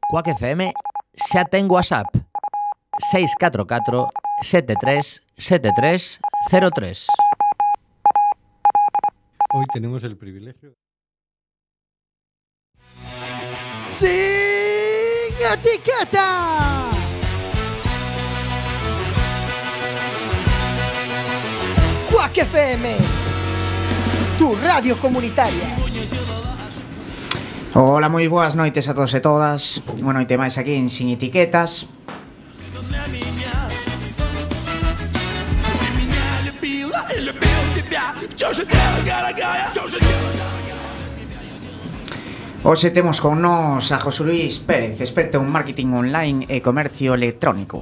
Quack FM xa ten WhatsApp 644 73 73 03. Hoy tenemos el privilegio. ¡Sin etiqueta! Quack FM, tu radio comunitaria. Hola, moi boas noites a todos e todas. Unha noite máis aquí en Sin Etiquetas. Hoxe temos con nós a José Luis Pérez, experto en marketing online e comercio electrónico.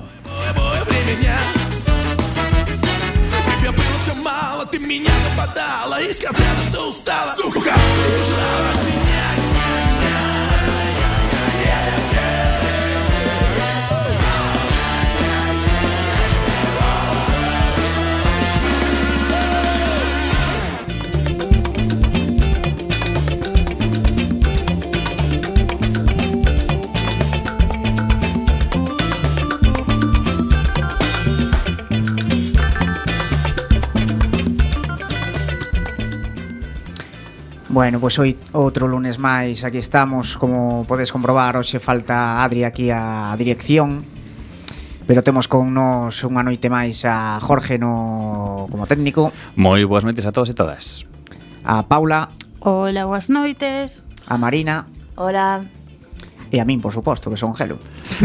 Bueno, pois hoy outro lunes máis, aquí estamos, como podes comprobar, hoxe falta Adri aquí a dirección, pero temos con nos unha noite máis a Jorge como técnico. Moi boas noites a todos e todas. A Paula. Hola, boas noites. A Marina. Hola. E a min, por suposto, que son Gelo.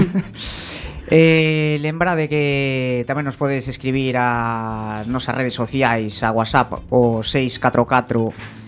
Lembrade que tamén nos podes escribir a nosas redes sociais, a WhatsApp, o 644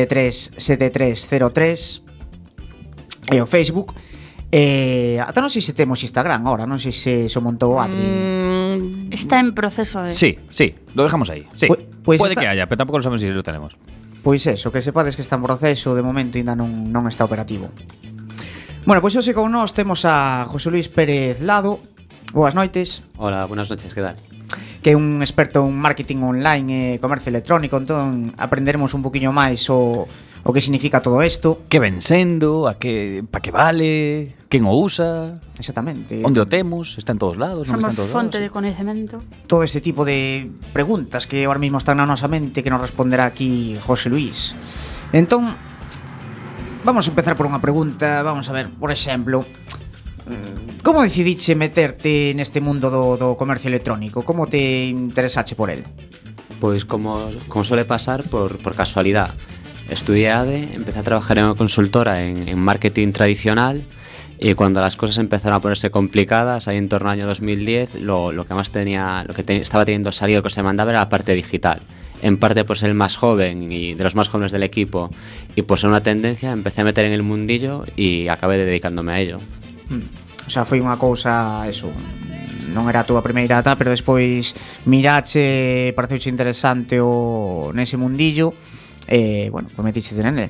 737303 e o Facebook. Ata non sei se temos Instagram ahora, non sei se o montou Adri. Está en proceso de... Sí, lo dejamos aí. Sí. Pues puede está... que haya, pero tampouco lo sabemos si lo tenemos. Pois eso, que sepades que está en proceso, de momento ainda non está operativo. Bueno, pois hoxe con nós temos a José Luis Pérez Lado. Boas noites. Hola, buenas noches, que tal? Que é un experto en marketing online e comercio electrónico, entón aprenderemos un poquinho máis o que significa todo isto. Que ven sendo, para que vale, quen o usa. Exactamente. Onde o temos, está en todos lados. Somos non está en todos fonte lados, de coñecemento. Todo este tipo de preguntas que ahora mismo están na nosa mente que nos responderá aquí José Luis. Entón, vamos a empezar por unha pregunta. Vamos a ver, por exemplo, como decidiche meterte neste mundo do comercio electrónico? Como te interesache por él? Pois como suele pasar, por casualidad. Estudié ADE, empecé a trabajar en una consultora en marketing tradicional, y cuando las cosas empezaron a ponerse complicadas, ahí en torno al año 2010, lo que más estaba teniendo salida, lo que se mandaba era la parte digital. En parte por ser el más joven y de los más jóvenes del equipo, y por ser una tendencia, empecé a meter en el mundillo y acabé dedicándome a ello. O sea, foi unha cousa, eso, non era a túa primeira etapa, pero despois mirache, pareceuche interesante nese mundillo, bueno, pues metiche nele.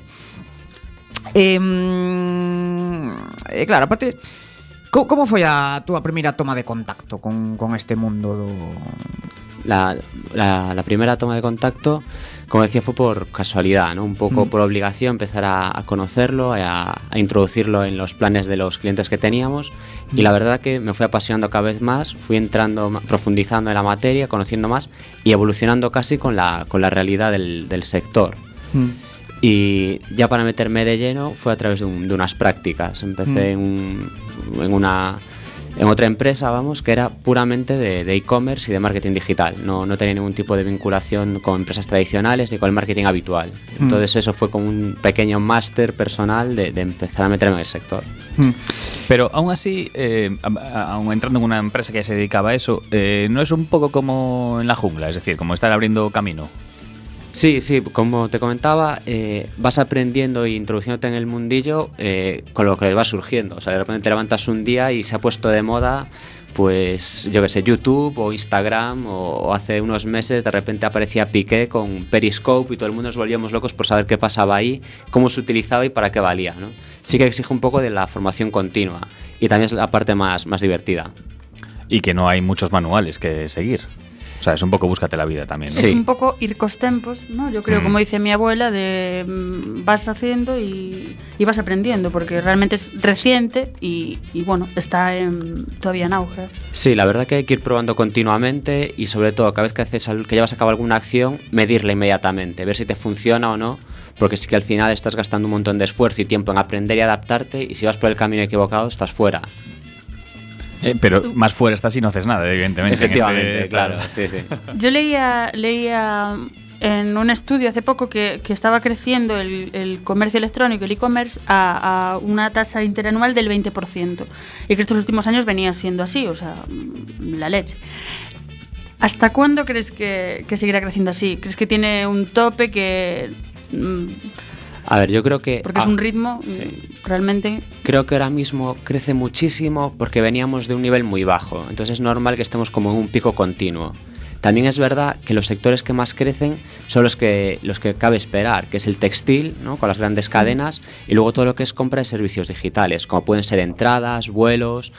Claro, aparte, como foi a túa primeira toma de contacto con este mundo do... La primera toma de contacto, como decía, fue por casualidad, ¿no? Un poco por obligación, empezar a conocerlo, a introducirlo en los planes de los clientes que teníamos, y la verdad que me fui apasionando cada vez más, fui entrando, profundizando en la materia, conociendo más y evolucionando casi con la realidad del sector. Y ya para meterme de lleno fue a través de unas prácticas. Empecé en otra empresa, vamos, que era puramente de e-commerce y de marketing digital. No tenía ningún tipo de vinculación con empresas tradicionales ni con el marketing habitual. Entonces eso fue como un pequeño máster personal de empezar a meterme en el sector. Pero aún así, aún entrando en una empresa que se dedicaba a eso, ¿no es un poco como en la jungla? Es decir, como estar abriendo camino. Sí, como te comentaba, vas aprendiendo e introduciéndote en el mundillo con lo que va surgiendo. O sea, de repente te levantas un día y se ha puesto de moda, pues yo qué sé, YouTube o Instagram, o hace unos meses de repente aparecía Piqué con Periscope y todo el mundo nos volvíamos locos por saber qué pasaba ahí, cómo se utilizaba y para qué valía, ¿no? Sí que exige un poco de la formación continua, y también es la parte más divertida. Y que no hay muchos manuales que seguir. O sea, es un poco búscate la vida también, ¿no? Sí. Es un poco ir cos tempos, ¿no? Yo creo, como dice mi abuela, de vas haciendo y vas aprendiendo, porque realmente es reciente y bueno, está todavía en auge. Sí, la verdad que hay que ir probando continuamente y sobre todo cada vez que llevas a cabo alguna acción, medirla inmediatamente, ver si te funciona o no, porque sí que al final estás gastando un montón de esfuerzo y tiempo en aprender y adaptarte y si vas por el camino equivocado estás fuera. Pero más fuera estás y no haces nada, evidentemente. Efectivamente, claro, sí. Yo leía en un estudio hace poco que estaba creciendo el comercio electrónico, el e-commerce, a una tasa interanual del 20%. Y que estos últimos años venía siendo así, o sea, la leche. ¿Hasta cuándo crees que seguirá creciendo así? ¿Crees que tiene un tope que...? A ver, yo creo que... Porque es un ritmo, realmente... Creo que ahora mismo crece muchísimo porque veníamos de un nivel muy bajo. Entonces es normal que estemos como en un pico continuo. También es verdad que los sectores que más crecen son los que cabe esperar, que es el textil, ¿no? Con las grandes cadenas, y luego todo lo que es compra de servicios digitales, como pueden ser entradas, vuelos,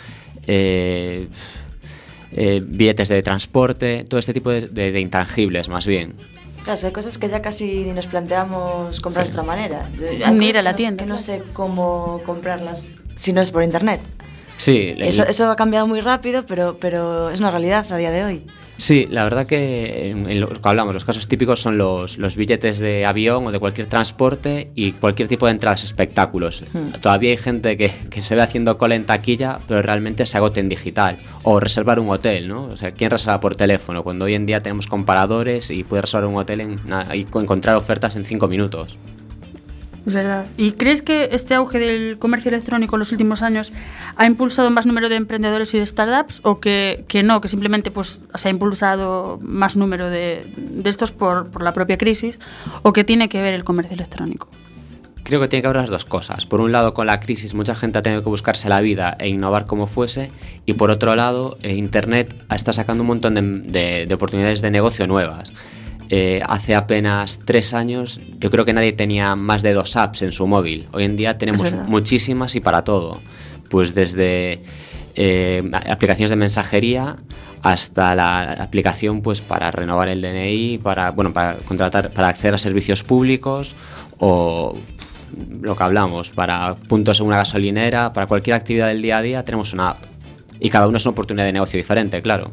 billetes de transporte, todo este tipo de intangibles más bien. Claro, hay cosas que ya casi ni nos planteamos comprar de otra manera. Ni ir a la tienda. Que no sé cómo comprarlas si no es por internet. Sí, Eso ha cambiado muy rápido, pero es una realidad a día de hoy. Sí, la verdad que en lo que hablamos, los casos típicos son los billetes de avión o de cualquier transporte y cualquier tipo de entradas a espectáculos. Todavía hay gente que se ve haciendo cola en taquilla, pero realmente se agota en digital. O reservar un hotel, ¿no? O sea, ¿quién reserva por teléfono? Cuando hoy en día tenemos comparadores y puedes reservar un hotel y encontrar ofertas en 5 minutos. Es verdad. ¿Y crees que este auge del comercio electrónico en los últimos años ha impulsado más número de emprendedores y de startups o que no, que simplemente pues se ha impulsado más número de estos por la propia crisis, o que tiene que ver el comercio electrónico? Creo que tiene que haber las dos cosas. Por un lado, con la crisis mucha gente ha tenido que buscarse la vida e innovar como fuese, y por otro lado, Internet está sacando un montón de oportunidades de negocio nuevas. Hace apenas 3 años yo creo que nadie tenía más de 2 apps en su móvil. Hoy en día tenemos muchísimas y para todo. Pues desde aplicaciones de mensajería hasta la aplicación pues para renovar el DNI, para contratar, para acceder a servicios públicos, o lo que hablamos, para puntos en una gasolinera, para cualquier actividad del día a día tenemos una app. Y cada una es una oportunidad de negocio diferente, claro.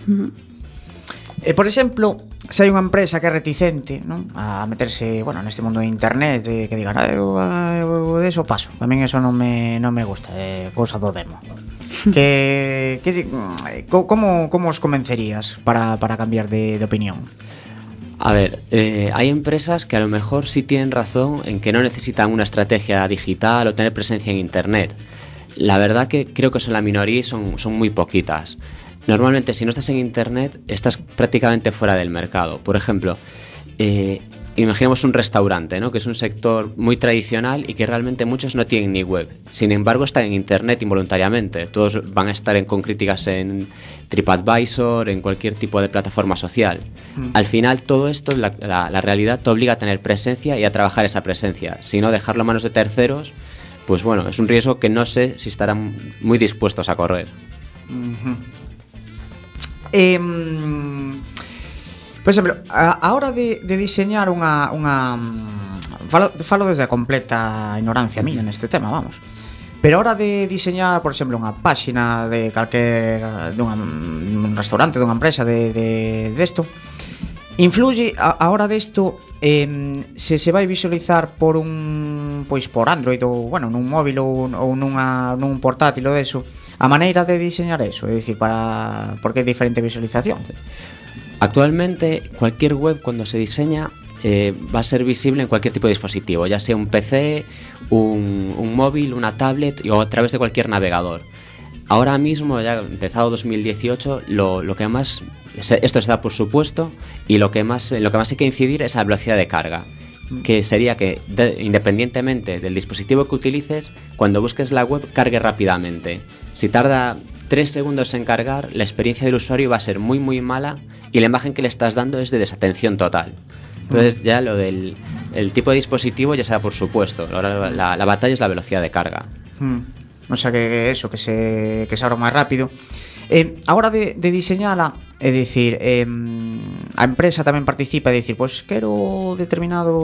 Por exemplo, se hai unha empresa que é reticente, non, a meterse, neste mundo de internet, que digan, eu de eso paso, a min eso non me gusta, é cousa do demo. Como os convencerías para cambiar de opinión? A ver, hay empresas que a lo mejor sí tienen razón en que no necesitan una estrategia digital o tener presencia en internet. La verdad que creo que son la minoría y son muy poquitas. Normalmente, si no estás en internet, estás prácticamente fuera del mercado. Por ejemplo, imaginemos un restaurante, ¿no? Que es un sector muy tradicional y que realmente muchos no tienen ni web. Sin embargo, están en internet involuntariamente. Todos van a estar con críticas en TripAdvisor, en cualquier tipo de plataforma social. Al final, todo esto, la realidad te obliga a tener presencia y a trabajar esa presencia. Si no, dejarlo a manos de terceros, pues bueno, es un riesgo que no sé si estarán muy dispuestos a correr. Por exemplo, a hora de diseñar unha falo desde a completa ignorancia miña neste tema, vamos. Pero a hora de diseñar, por exemplo, unha páxina de dun restaurante, dunha empresa desto, influye a hora desto se vai visualizar por por Android ou, nun móvil ou nun portátil ou deso, a maneira de diseñar eso, é dicir, porque é diferente visualización. Actualmente, cualquier web cuando se diseña va a ser visible en cualquier tipo de dispositivo, ya sea un PC, un móvil, una tablet o a través de cualquier navegador. Ahora mismo, ya empezado 2018, lo que más, esto se da por supuesto, y lo que más hay que incidir es la velocidad de carga, que sería que independientemente del dispositivo que utilices, cuando busques la web cargue rápidamente. Si tarda 3 segundos en cargar, la experiencia del usuario va a ser muy muy mala y la imagen que le estás dando es de desatención total. Entonces ya lo del tipo de dispositivo ya se da por supuesto. Ahora la batalla es la velocidad de carga. O sea que eso, que se abra máis rápido. A hora de diseñala, É dicir, a empresa tamén participa, é dicir, pois quero determinado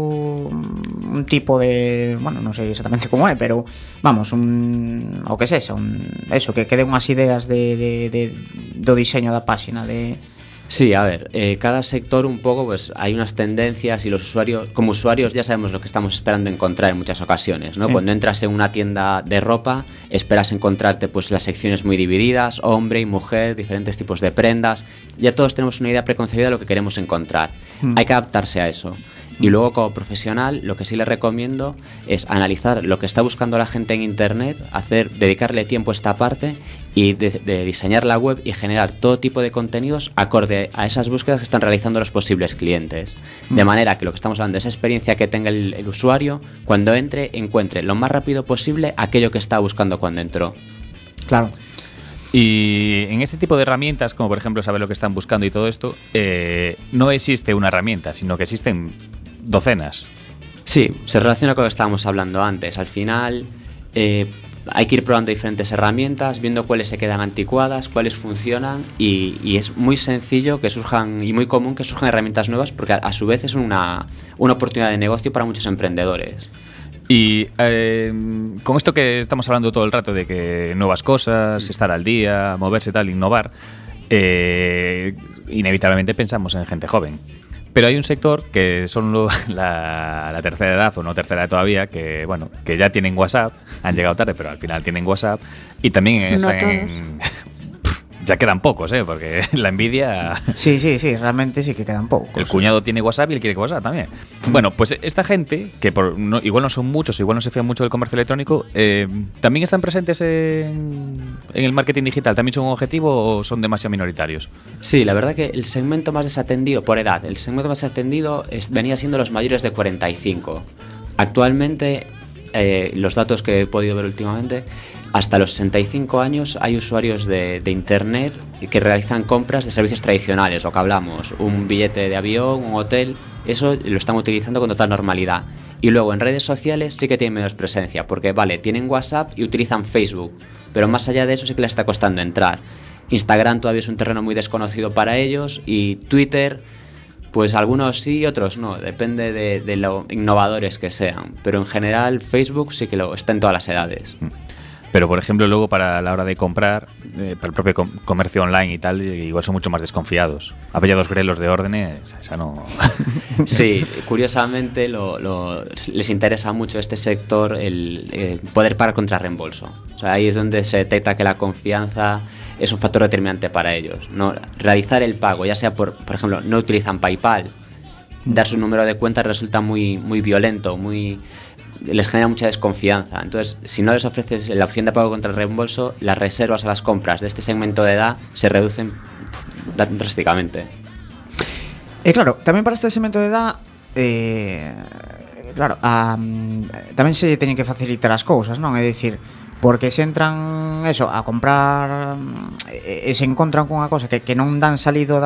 un tipo de, bueno, non sei exactamente como é, pero vamos, o que sexa, eso, que quede unhas ideas do diseño da páxina de... Sí, a ver, cada sector un poco, pues hay unas tendencias y los usuarios, como usuarios ya sabemos lo que estamos esperando encontrar en muchas ocasiones, ¿no? Sí. Cuando entras en una tienda de ropa, esperas encontrarte pues las secciones muy divididas, hombre y mujer, diferentes tipos de prendas, ya todos tenemos una idea preconcebida de lo que queremos encontrar. Hay que adaptarse a eso. Y luego como profesional lo que sí les recomiendo es analizar lo que está buscando la gente en internet, dedicarle tiempo a esta parte y de diseñar la web y generar todo tipo de contenidos acorde a esas búsquedas que están realizando los posibles clientes. De manera que lo que estamos hablando es esa experiencia que tenga el usuario cuando encuentre lo más rápido posible aquello que está buscando cuando entró. Claro. Y en este tipo de herramientas, como por ejemplo saber lo que están buscando y todo esto, no existe una herramienta, sino que existen docenas. Sí, se relaciona con lo que estábamos hablando antes. Al final hay que ir probando diferentes herramientas, viendo cuáles se quedan anticuadas, cuáles funcionan y es muy sencillo que surjan y muy común que surjan herramientas nuevas porque a su vez es una oportunidad de negocio para muchos emprendedores. Y con esto que estamos hablando todo el rato de que nuevas cosas, estar al día, moverse tal, innovar, inevitablemente pensamos en gente joven. Pero hay un sector que son la tercera edad o no tercera edad todavía, que bueno, que ya tienen WhatsApp, han llegado tarde, pero al final tienen WhatsApp y también están ya quedan pocos, porque la envidia... Sí, realmente sí que quedan pocos. El cuñado tiene WhatsApp y él quiere WhatsApp también. Bueno, pues esta gente, que igual no son muchos, igual no se fían mucho del comercio electrónico, ¿también están presentes en el marketing digital? ¿También son un objetivo o son demasiado minoritarios? Sí, la verdad que el segmento más desatendido por edad, el segmento más desatendido venía siendo los mayores de 45. Actualmente, los datos que he podido ver últimamente, hasta los 65 años hay usuarios de internet que realizan compras de servicios tradicionales, lo que hablamos, un billete de avión, un hotel, eso lo están utilizando con total normalidad. Y luego en redes sociales sí que tienen menos presencia, porque vale, tienen WhatsApp y utilizan Facebook, pero más allá de eso sí que les está costando entrar. Instagram todavía es un terreno muy desconocido para ellos y Twitter, pues algunos sí y otros no, depende de lo innovadores que sean, pero en general Facebook sí que está en todas las edades. Pero, por ejemplo, luego para la hora de comprar, para el propio comercio online y tal, igual son mucho más desconfiados. Había dos grelos de órdenes, esa no... Sí, curiosamente les interesa mucho este sector el poder pagar contra reembolso. O sea, ahí es donde se detecta que la confianza es un factor determinante para ellos, ¿no? Realizar el pago, ya sea por ejemplo, no utilizan PayPal, dar su número de cuenta resulta muy, muy violento, les genera mucha desconfianza. Entonces, si no les ofreces la opción de pago contra el reembolso, las reservas a las compras de este segmento de edad se reducen drásticamente. Claro, tamén para este segmento de edad claro, tamén se teñen que facilitar as cousas, non? É dicir, porque se entran eso a comprar e se encontran con unha cosa que non dan salido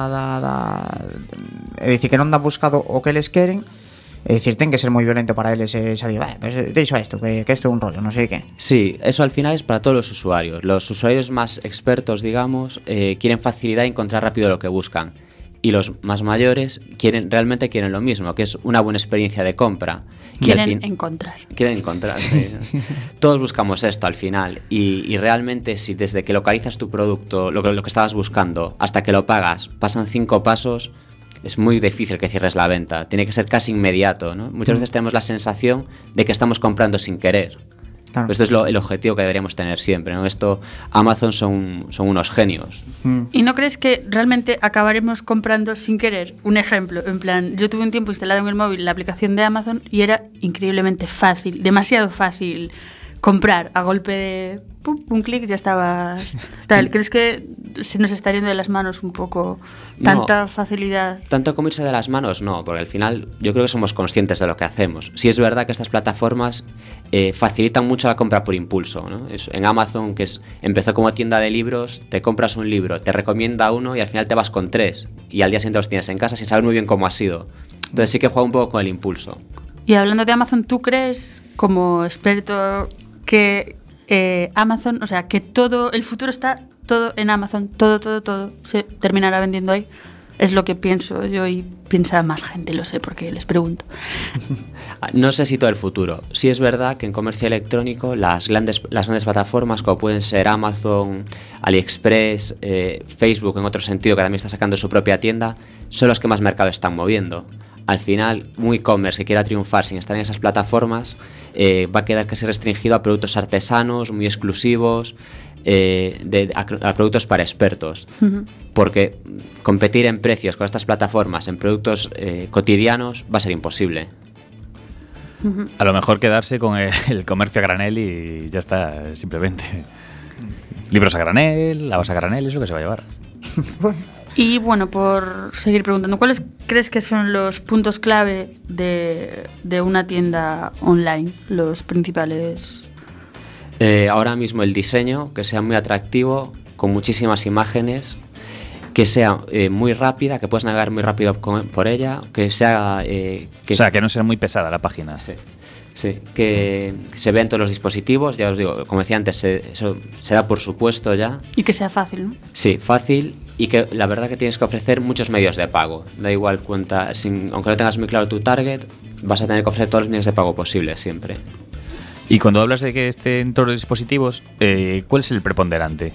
é dicir, que non dan buscado o que eles queren. É dicir, ten que ser moi violento para eles xa digo, pues deixo isto, que isto é un rollo, non sei que. Sí, eso al final es para todos los usuarios. Los usuarios más expertos, digamos, quieren facilidad y encontrar rápido lo que buscan. Y los más mayores realmente quieren lo mismo, que es una buena experiencia de compra. Quieren encontrar. Quieren encontrar, sí. Todos buscamos esto al final. Y realmente si desde que localizas tu producto, lo que estabas buscando, hasta que lo pagas, pasan 5 pasos... es muy difícil que cierres la venta, tiene que ser casi inmediato, ¿no? Muchas veces tenemos la sensación de que estamos comprando sin querer. Claro. Esto es el objetivo que deberíamos tener siempre, ¿no? Amazon son unos genios. ¿Y no crees que realmente acabaremos comprando sin querer? Un ejemplo, en plan, yo tuve un tiempo instalado en el móvil la aplicación de Amazon y era increíblemente fácil, demasiado fácil comprar a golpe de un clic ya estabas tal. ¿Crees que se nos está yendo de las manos un poco tanta facilidad? Tanto como irse de las manos, no, porque al final yo creo que somos conscientes de lo que hacemos. Sí es verdad que estas plataformas facilitan mucho la compra por impulso, ¿no? En Amazon, que empezó como tienda de libros, te compras un libro, te recomienda uno y al final te vas con 3 y al día siguiente los tienes en casa sin saber muy bien cómo ha sido. Entonces sí que juega un poco con el impulso. Y hablando de Amazon, ¿tú crees, como experto, que Amazon, o sea, que todo el futuro está todo en Amazon, todo se terminará vendiendo ahí. Es lo que pienso yo y piensa más gente, lo sé porque les pregunto. No sé si todo el futuro. Sí es verdad que en comercio electrónico las grandes plataformas como pueden ser Amazon, AliExpress, Facebook en otro sentido que también está sacando su propia tienda, son los que más mercado están moviendo. Al final, un e-commerce que quiera triunfar sin estar en esas plataformas va a quedar casi restringido a productos artesanos, muy exclusivos, a productos para expertos. Porque competir en precios con estas plataformas en productos cotidianos va a ser imposible. A lo mejor quedarse con el comercio a granel y ya está, simplemente. Libros a granel, lavas a granel, es lo que se va a llevar. Y bueno, por seguir preguntando, ¿cuáles crees que son los puntos clave de una tienda online? Los principales. Ahora mismo el diseño, que sea muy atractivo, con muchísimas imágenes, que sea muy rápida, que puedas navegar muy rápido por ella, que sea... que no sea muy pesada la página. Sí, que se vea en todos los dispositivos, ya os digo, como decía antes, eso se da por supuesto ya. Y que sea fácil, ¿no? Sí, fácil, y que la verdad que tienes que ofrecer muchos medios de pago. Da igual aunque no tengas muy claro tu target, vas a tener que ofrecer todos los medios de pago posibles siempre. Y cuando hablas de que esté en todos los dispositivos, ¿cuál es el preponderante?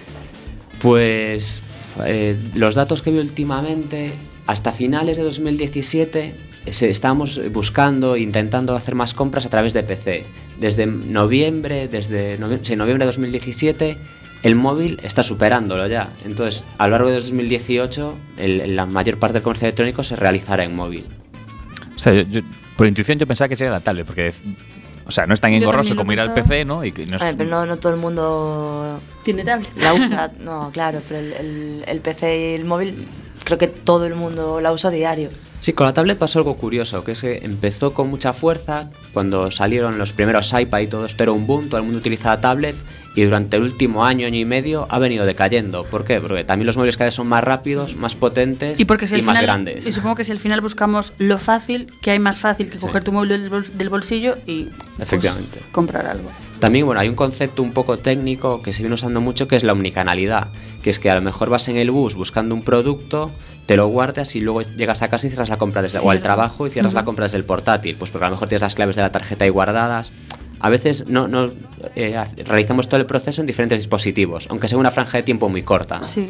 Pues los datos que vi últimamente, hasta finales de 2017, estábamos buscando, intentando hacer más compras a través de PC. Desde noviembre de 2017, el móvil está superándolo ya. Entonces, a lo largo de 2018, la mayor parte del comercio electrónico se realizará en móvil. O sea, yo por intuición yo pensaba que sería la tablet, porque... O sea, no es tan engorroso como ir al PC, ¿no? Pero no todo el mundo tiene tablet. La usa, no, claro, pero el PC y el móvil creo que todo el mundo la usa a diario. Sí, con la tablet pasó algo curioso, que es que empezó con mucha fuerza cuando salieron los primeros iPad y todo esto era un boom, todo el mundo utilizaba tablet, y durante el último año y medio ha venido decayendo. ¿Por qué? Porque también los móviles cada vez son más rápidos, más potentes y más grandes. Y supongo que si al final buscamos lo fácil, que hay más fácil que coger tu móvil del bolsillo y efectivamente comprar algo. También, bueno, hay un concepto un poco técnico que se viene usando mucho, que es la omnicanalidad, que es que a lo mejor vas en el bus buscando un producto, te lo guardas y luego llegas a casa y cierras la compra o al trabajo y cierras la compra desde el portátil, pues porque a lo mejor tienes las claves de la tarjeta ahí guardadas. A veces realizamos todo el proceso en diferentes dispositivos, aunque sea una franja de tiempo muy corta. Sí.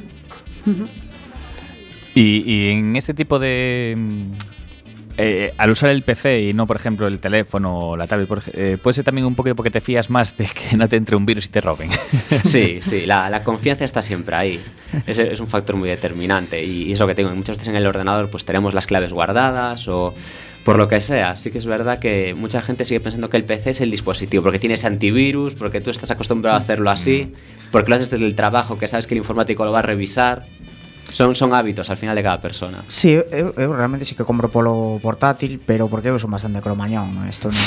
Y en este tipo de... al usar el PC y no, por ejemplo, el teléfono o la tablet, puede ser también un poco porque te fías más de que no te entre un virus y te roben. Sí, la confianza está siempre ahí. Es un factor muy determinante y es lo que tengo. Muchas veces en el ordenador pues tenemos las claves guardadas o... Por lo que sea, sí que es verdad que mucha gente sigue pensando que el PC es el dispositivo, porque tiene ese antivirus, porque tú estás acostumbrado a hacerlo así, porque lo haces desde el trabajo, que sabes que el informático lo va a revisar. Son hábitos al final de cada persona. Sí, eu realmente sí que compro polo portátil, pero porque eu son bastante cromañón, ¿no? Isto non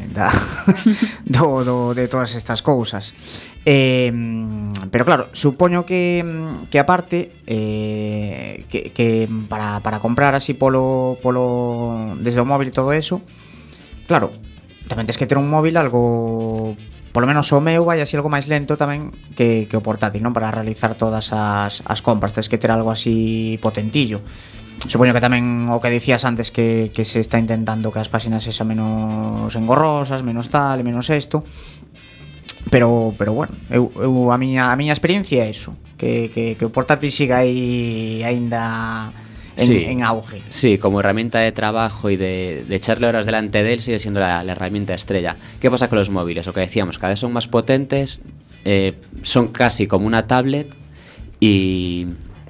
de todas estas cousas. Pero claro, supoño que aparte que para comprar así polo desde o móvil e todo eso, claro, tamén tens que ter un móvil algo, polo menos o meu vai así algo máis lento tamén que o portátil, non? Para realizar todas as compras tens que ter algo así potentillo. Supoño que tamén o que dicías antes que se está intentando que as páxinas sexan menos engorrosas, menos tal, menos esto. Pero bueno, eu a miña experiencia é iso, que o portátil siga aí aínda en auge. Sí, como herramienta de trabajo y de echarle horas delante de él sigue siendo la herramienta estrella. ¿Qué pasa con los móviles? Lo que decíamos, cada vez son más potentes, son casi como una tablet y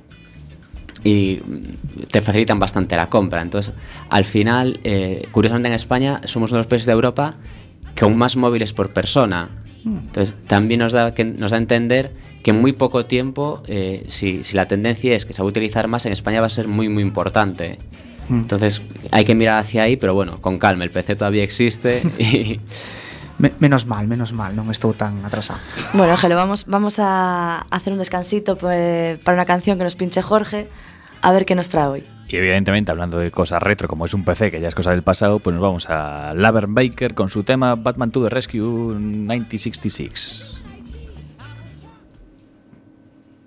te facilitan bastante la compra. Entonces, al final, curiosamente en España somos uno de los países de Europa con más móviles por persona. Entonces, también nos da a entender que en muy poco tiempo, si la tendencia es que se va a utilizar más, en España va a ser muy, muy importante. Entonces, hay que mirar hacia ahí, pero bueno, con calma, el PC todavía existe y... Menos mal, non estou tan atrasado. Bueno, Ángelo, vamos a hacer un descansito para una canción que nos pinche Jorge, a ver qué nos trae hoy. Y evidentemente, hablando de cosas retro, como es un PC, que ya es cosa del pasado, pues nos vamos a Laverne Baker con su tema Batman to the Rescue 1966.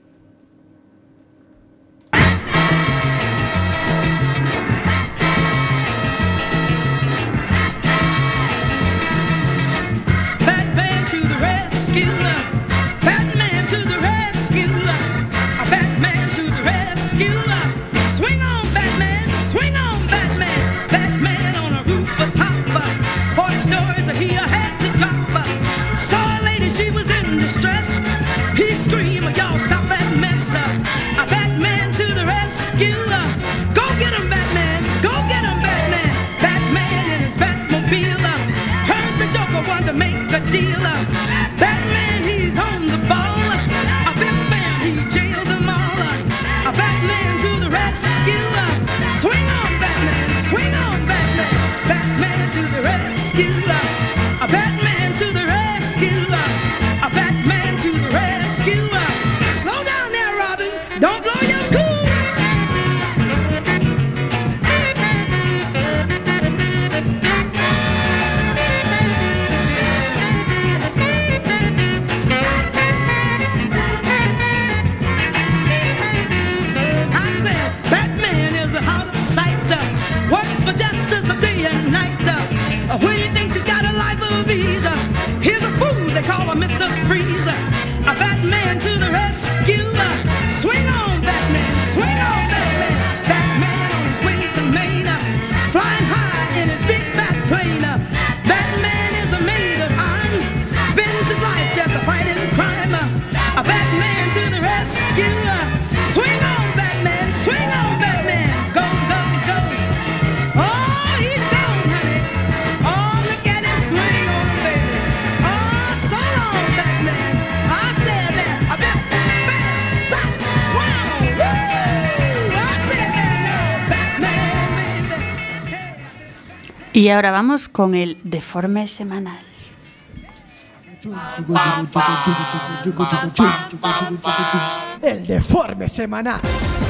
Batman, he's on the ball. A Batman, he jailed them all. A Batman to the rescue. Swing on, Batman, swing on, Batman. Batman to the rescue. A Batman to the rescue. A Batman to the rescue. Slow down there, Robin. Don't blow your cool. When he thinks he's got a life of ease, here's a fool they call a Mr. Freeze. A Batman to the rescue. Swing on, Batman, swing on, Batman. Batman on his way to Maine, flying high in his big back plane. Batman is a maid of iron, spends his life just fighting crime. A Batman to the rescue. Swing on, Batman, swing on, Batman. Go, go, go. Oh, he's gone, honey. Oh, look at him swing on, baby. Oh, so long, Batman. I said that. A Batman, stop. Wow, woo. I said that, Batman, baby. Hey. Y ahora vamos con el deforme semanal. El deforme semanal.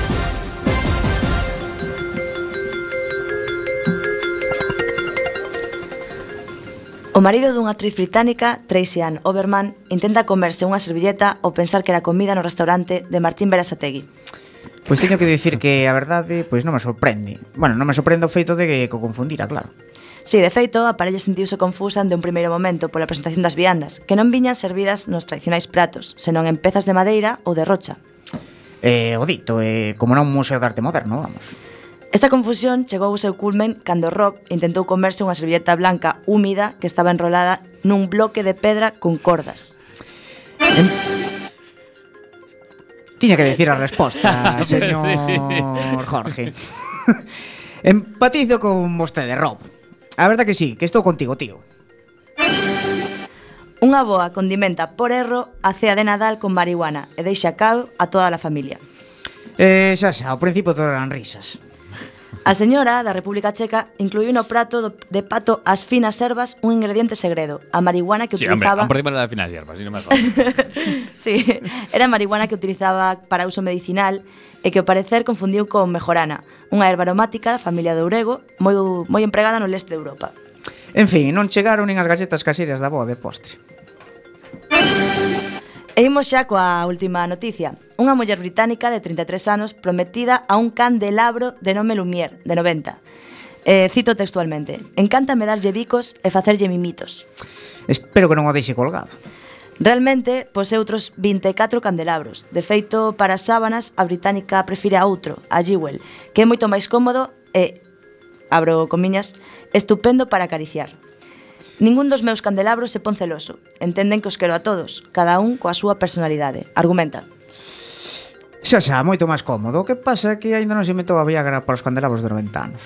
O marido dunha actriz británica, Tracy Ann Overman, intenta comerse unha servilleta ao pensar que era comida no restaurante de Martín Berasategui. Pois teño que dicir que a verdade pois non me sorprende. Bueno, non me sorprende o feito de que o confundira, claro. Si, de feito, a parella sentiuse confusa de un primeiro momento pola presentación das viandas, que non viñan servidas nos tradicionais pratos, senón en pezas de madeira ou de rocha. O dito, como non un museo de arte moderno, vamos. Esta confusión chegou ao seu culmen cando Rob intentou comerse unha servilleta blanca húmida que estaba enrolada nun bloque de pedra con cordas. Tiña que decir a resposta, señor Jorge. Empatizo con vostede, Rob. A verdad que sí, que estou contigo, tío. Unha boa condimenta por erro a cea de Nadal con marihuana e deixa cao a toda a familia. Xa, ao principio todo eran risas. A señora da República Checa incluiu no prato de pato as finas ervas un ingrediente segredo, a marihuana que utilizaba... Sí, hombre, por encima das finas hierbas, si non me jodas. Sí, era a marihuana que utilizaba para uso medicinal e que ao parecer confundiu con mejorana, unha erva aromática da familia de Ourego moi empregada no leste de Europa. En fin, non chegaron nin as galletas caseiras da avó de postre. E imos xa coa última noticia. Unha muller británica de 33 anos prometida a un candelabro de nome Lumière, de 90. Cito textualmente: encántame darlle bicos e facerlle mimitos. Espero que non o deixe colgado. Realmente posee outros 24 candelabros. De feito, para as sábanas, a británica prefire a outro, a Jewel, que é moito máis cómodo e, abro comiñas, estupendo para acariciar. Ningún dos meus candelabros se pon celoso. Entenden que os quero a todos, cada un coa súa personalidade. Argumenta. Xa, moito máis cómodo. O que pasa é que aínda non se inventou a Viagra para os candelabros de 90 anos.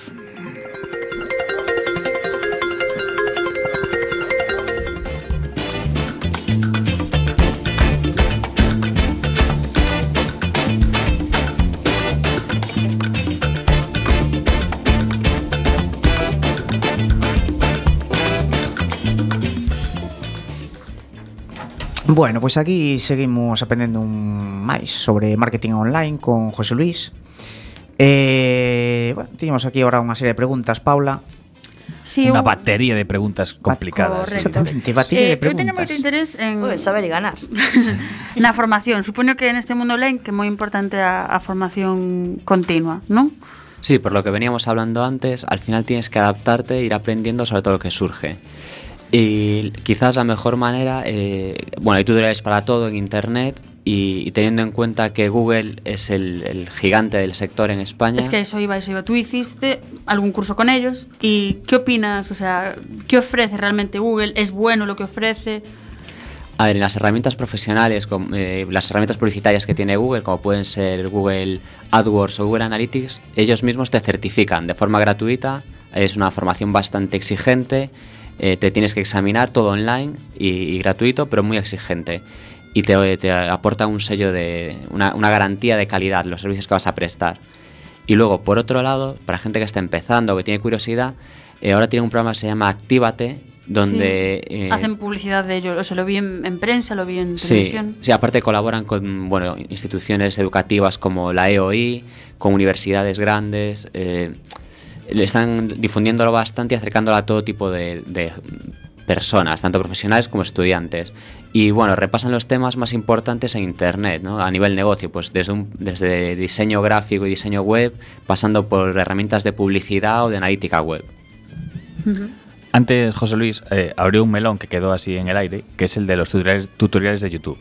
Bueno, pois aquí seguimos aprendendo máis sobre marketing online con José Luis. Bueno, teñemos aquí ahora unha serie de preguntas, Paula. Sí, unha batería de preguntas complicadas. Correcto. Exactamente, batería de preguntas. Eu teño moito interés en saber e ganar. na formación. Supoño que neste mundo online que é moi importante a formación continua, non? Sí, por lo que veníamos hablando antes, al final tienes que adaptarte e ir aprendiendo sobre todo lo que surge. Y quizás la mejor manera, bueno, hay tutoriales para todo en internet y teniendo en cuenta que Google es el gigante del sector en España. Es que eso iba. Tú hiciste algún curso con ellos y ¿qué opinas? O sea, ¿qué ofrece realmente Google? ¿Es bueno lo que ofrece? A ver, en las herramientas profesionales, las herramientas publicitarias que tiene Google, como pueden ser Google AdWords o Google Analytics, ellos mismos te certifican de forma gratuita, es una formación bastante exigente. te tienes que examinar todo online y gratuito, pero muy exigente. Y te aporta un sello de una garantía de calidad, los servicios que vas a prestar. Y luego, por otro lado, para gente que está empezando o que tiene curiosidad, ahora tiene un programa que se llama Actívate, donde... hacen publicidad de ello, o sea, lo vi en prensa, lo vi en televisión. Sí, aparte colaboran con instituciones educativas como la EOI, con universidades grandes, le están difundiéndolo bastante y acercándolo a todo tipo de personas, tanto profesionales como estudiantes. Y bueno, repasan los temas más importantes en Internet, ¿no? A nivel negocio, pues desde diseño gráfico y diseño web, pasando por herramientas de publicidad o de analítica web. Uh-huh. Antes, José Luis abrió un melón que quedó así en el aire, que es el de los tutoriales de YouTube.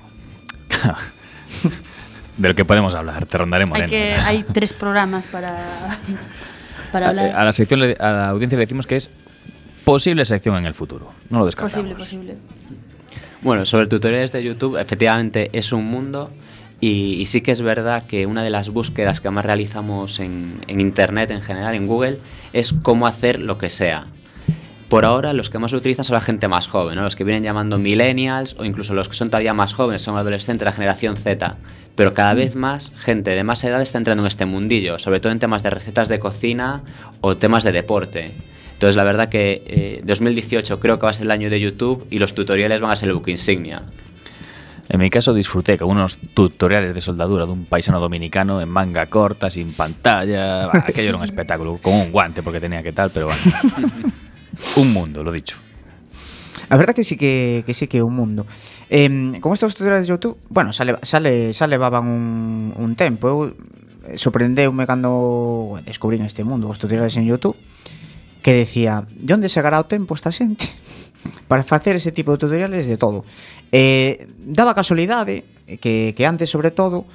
De lo que podemos hablar, te rondaré moreno. Hay 3 programas para hablar. A la audiencia le decimos que es posible sección en el futuro. No lo descartamos. Posible. Bueno, sobre tutoriales de YouTube, efectivamente es un mundo y sí que es verdad que una de las búsquedas que más realizamos en Internet en general, en Google, es cómo hacer lo que sea. Por ahora los que más lo utilizan son la gente más joven, ¿no? Los que vienen llamando millennials o incluso los que son todavía más jóvenes, son adolescentes, la generación Z. Pero cada vez más gente de más edad está entrando en este mundillo, sobre todo en temas de recetas de cocina o temas de deporte. Entonces la verdad que 2018 creo que va a ser el año de YouTube y los tutoriales van a ser el buque insignia. En mi caso disfruté con unos tutoriales de soldadura de un paisano dominicano en manga corta, sin pantalla. Aquello era un espectáculo, con un guante porque tenía que tal, pero bueno. Un mundo, lo dicho. A verdad que sí que un mundo. Con estos tutoriales de YouTube, bueno, xa levaban un tempo. Eu sorprendeume cando descubrín este mundo, os tutoriales en YouTube, que decía, de onde sacará o tempo esta xente para facer ese tipo de tutoriales de todo? Daba casualidade que antes, sobre todo,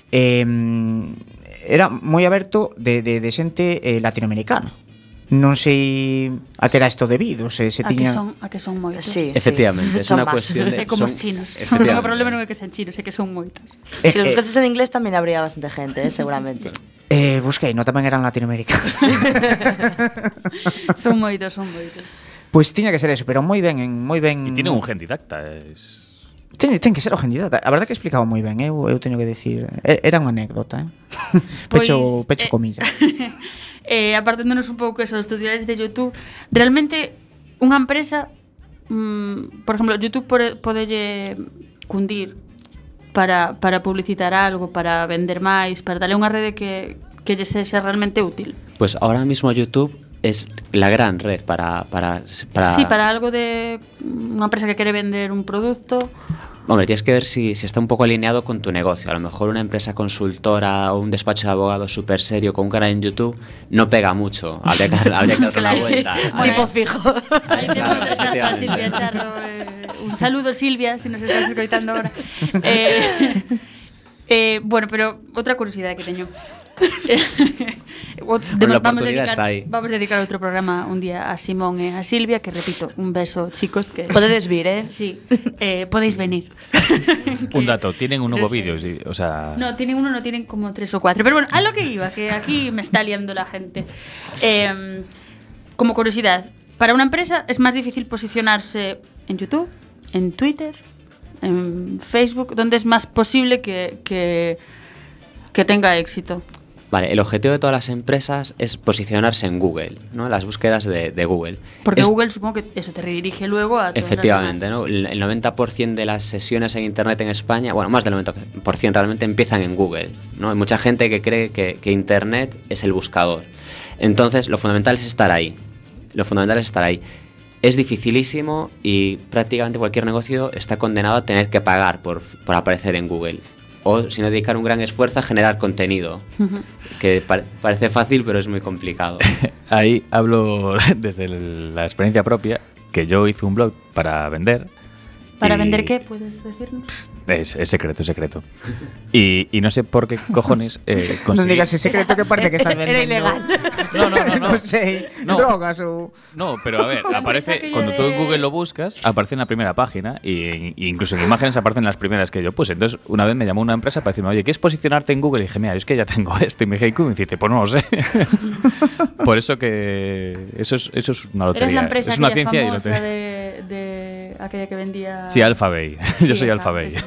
era moi aberto de xente latinoamericana. Non sei a que era isto debido, se tiña... A que son moitos. Sí, Efectivamente, es son una más. cuestión de... É como os chinos. O problema non é que sean chinos, é que son moitos. Si los buscases en inglés también habría bastante gente, seguramente. Busquei, no tamén eran latinoamericanos. Son moitos. Pois tiña que ser eso, pero moi ben. Y tiene un gendidacta, Ten que ser o gendidata. A verdad que explicaba moi ben, eu teño que decir. Era unha anécdota, Pecho comillas. Apartándonos un pouco eso dos tutoriales de YouTube, realmente unha empresa, por exemplo, YouTube podelle cundir para publicitar algo, para vender máis, para darle unha rede que lle sexa realmente útil. Pues ahora mismo YouTube es la gran red para Sí, para algo de unha empresa que quere vender un produto. Hombre, tienes que ver si está un poco alineado con tu negocio. A lo mejor una empresa consultora o un despacho de abogados súper serio con un canal en YouTube no pega mucho. Habría que darle una vuelta. Tipo fijo. Ahí tenemos a Silvia Charro. Un saludo, Silvia, si nos estás escoitando ahora. Bueno, pero outra curiosidade que teño. La oportunidad está ahí. Vamos a dedicar outro programa un día a Simón e a Silvia, que repito, un beso, chicos, que Podedes vir, Sí, podéis venir. Un dato, tienen un nuevo vídeo, sí, o sea... No, tienen uno, no tienen como 3 o 4. Pero bueno, a lo que iba, que aquí me está liando la gente. Como curiosidad, para una empresa es más difícil posicionarse en YouTube, en Twitter, en Facebook, donde es más posible que tenga éxito. Vale, el objetivo de todas las empresas es posicionarse en Google, ¿no? Las búsquedas de Google. Porque Google supongo que eso te redirige luego a todas efectivamente, las demás. ¿no? El 90% de las sesiones en Internet en España, bueno, más del 90% realmente empiezan en Google, ¿no? Hay mucha gente que cree que Internet es el buscador. Entonces, lo fundamental es estar ahí. Es dificilísimo y prácticamente cualquier negocio está condenado a tener que pagar por aparecer en Google. O, si no, dedicar un gran esfuerzo a generar contenido, que parece fácil, pero es muy complicado. Ahí hablo desde la experiencia propia, que yo hice un blog para vender ¿Para Y- vender qué? ¿Puedes decirnos? Es secreto, es secreto. Y no sé por qué cojones Non conseguí... digas ese secreto que parece que estás vendendo. Era ilegal. No, no, no, no. Non sei, No. drogas ou... No, pero a ver, La empresa aparece que cuando tú en de- Google lo buscas, aparece en la primera página y incluso en imágenes aparecen las primeras que yo puse. Entonces, una vez me llamó una empresa para decirme, oye, ¿quieres posicionarte en Google? Y dije, mira, es que ya tengo esto. Y me dije, ¿y cómo hiciste? Pues no lo sé. Por eso que eso es una lotería. Eres la empresa es una aquella ciencia y famosa lotería. de aquella que vendía... Sí, Alphabay. Sí, Yo soy esa, Alphabay. esa.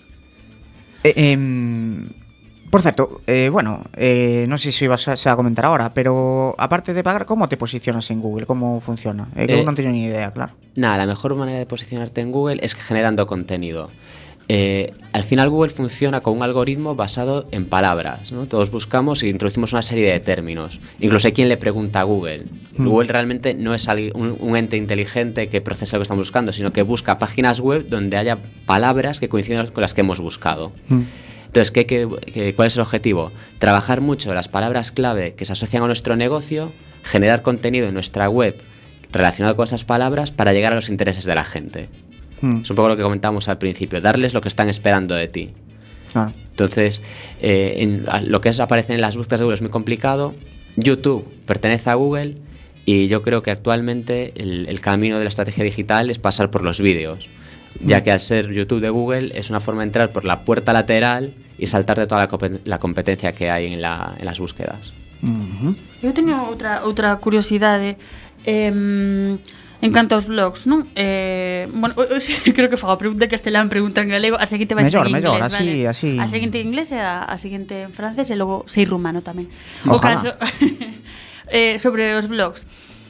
Por certo, bueno, non sei se ibas a comentar ahora, pero aparte de pagar, como te posicionas en Google? Como funciona? Que eu non teño ni idea, claro. Nada, la mejor manera de posicionarte en Google es generando contenido. Al final Google funciona con un algoritmo basado en palabras, ¿no? Todos buscamos e introducimos una serie de términos. Incluso hay quien le pregunta a Google. Google realmente no es un ente inteligente que procesa lo que estamos buscando, sino que busca páginas web donde haya palabras que coincidan con las que hemos buscado. Entonces, ¿cuál es el objetivo? Trabajar mucho las palabras clave que se asocian a nuestro negocio, generar contenido en nuestra web relacionado con esas palabras para llegar a los intereses de la gente. Es un poco lo que comentábamos al principio, darles lo que están esperando de ti. Claro. Entonces, lo que aparece en las búsquedas de Google es muy complicado. YouTube pertenece a Google y yo creo que actualmente el camino de la estrategia digital es pasar por los vídeos, ya que al ser YouTube de Google es una forma de entrar por la puerta lateral y saltar de toda la competencia que hay en las búsquedas. Eu teño outra curiosidade en canto aos blogs, non? Bueno, creo que fago a pregunta en castelán, pregunta en galego, a seguinte vai ser en inglés, Mellor, así, vale? así. A seguinte en inglés e a seguinte en francés e logo sei rumano tamén. O Ojalá. caso sobre os blogs.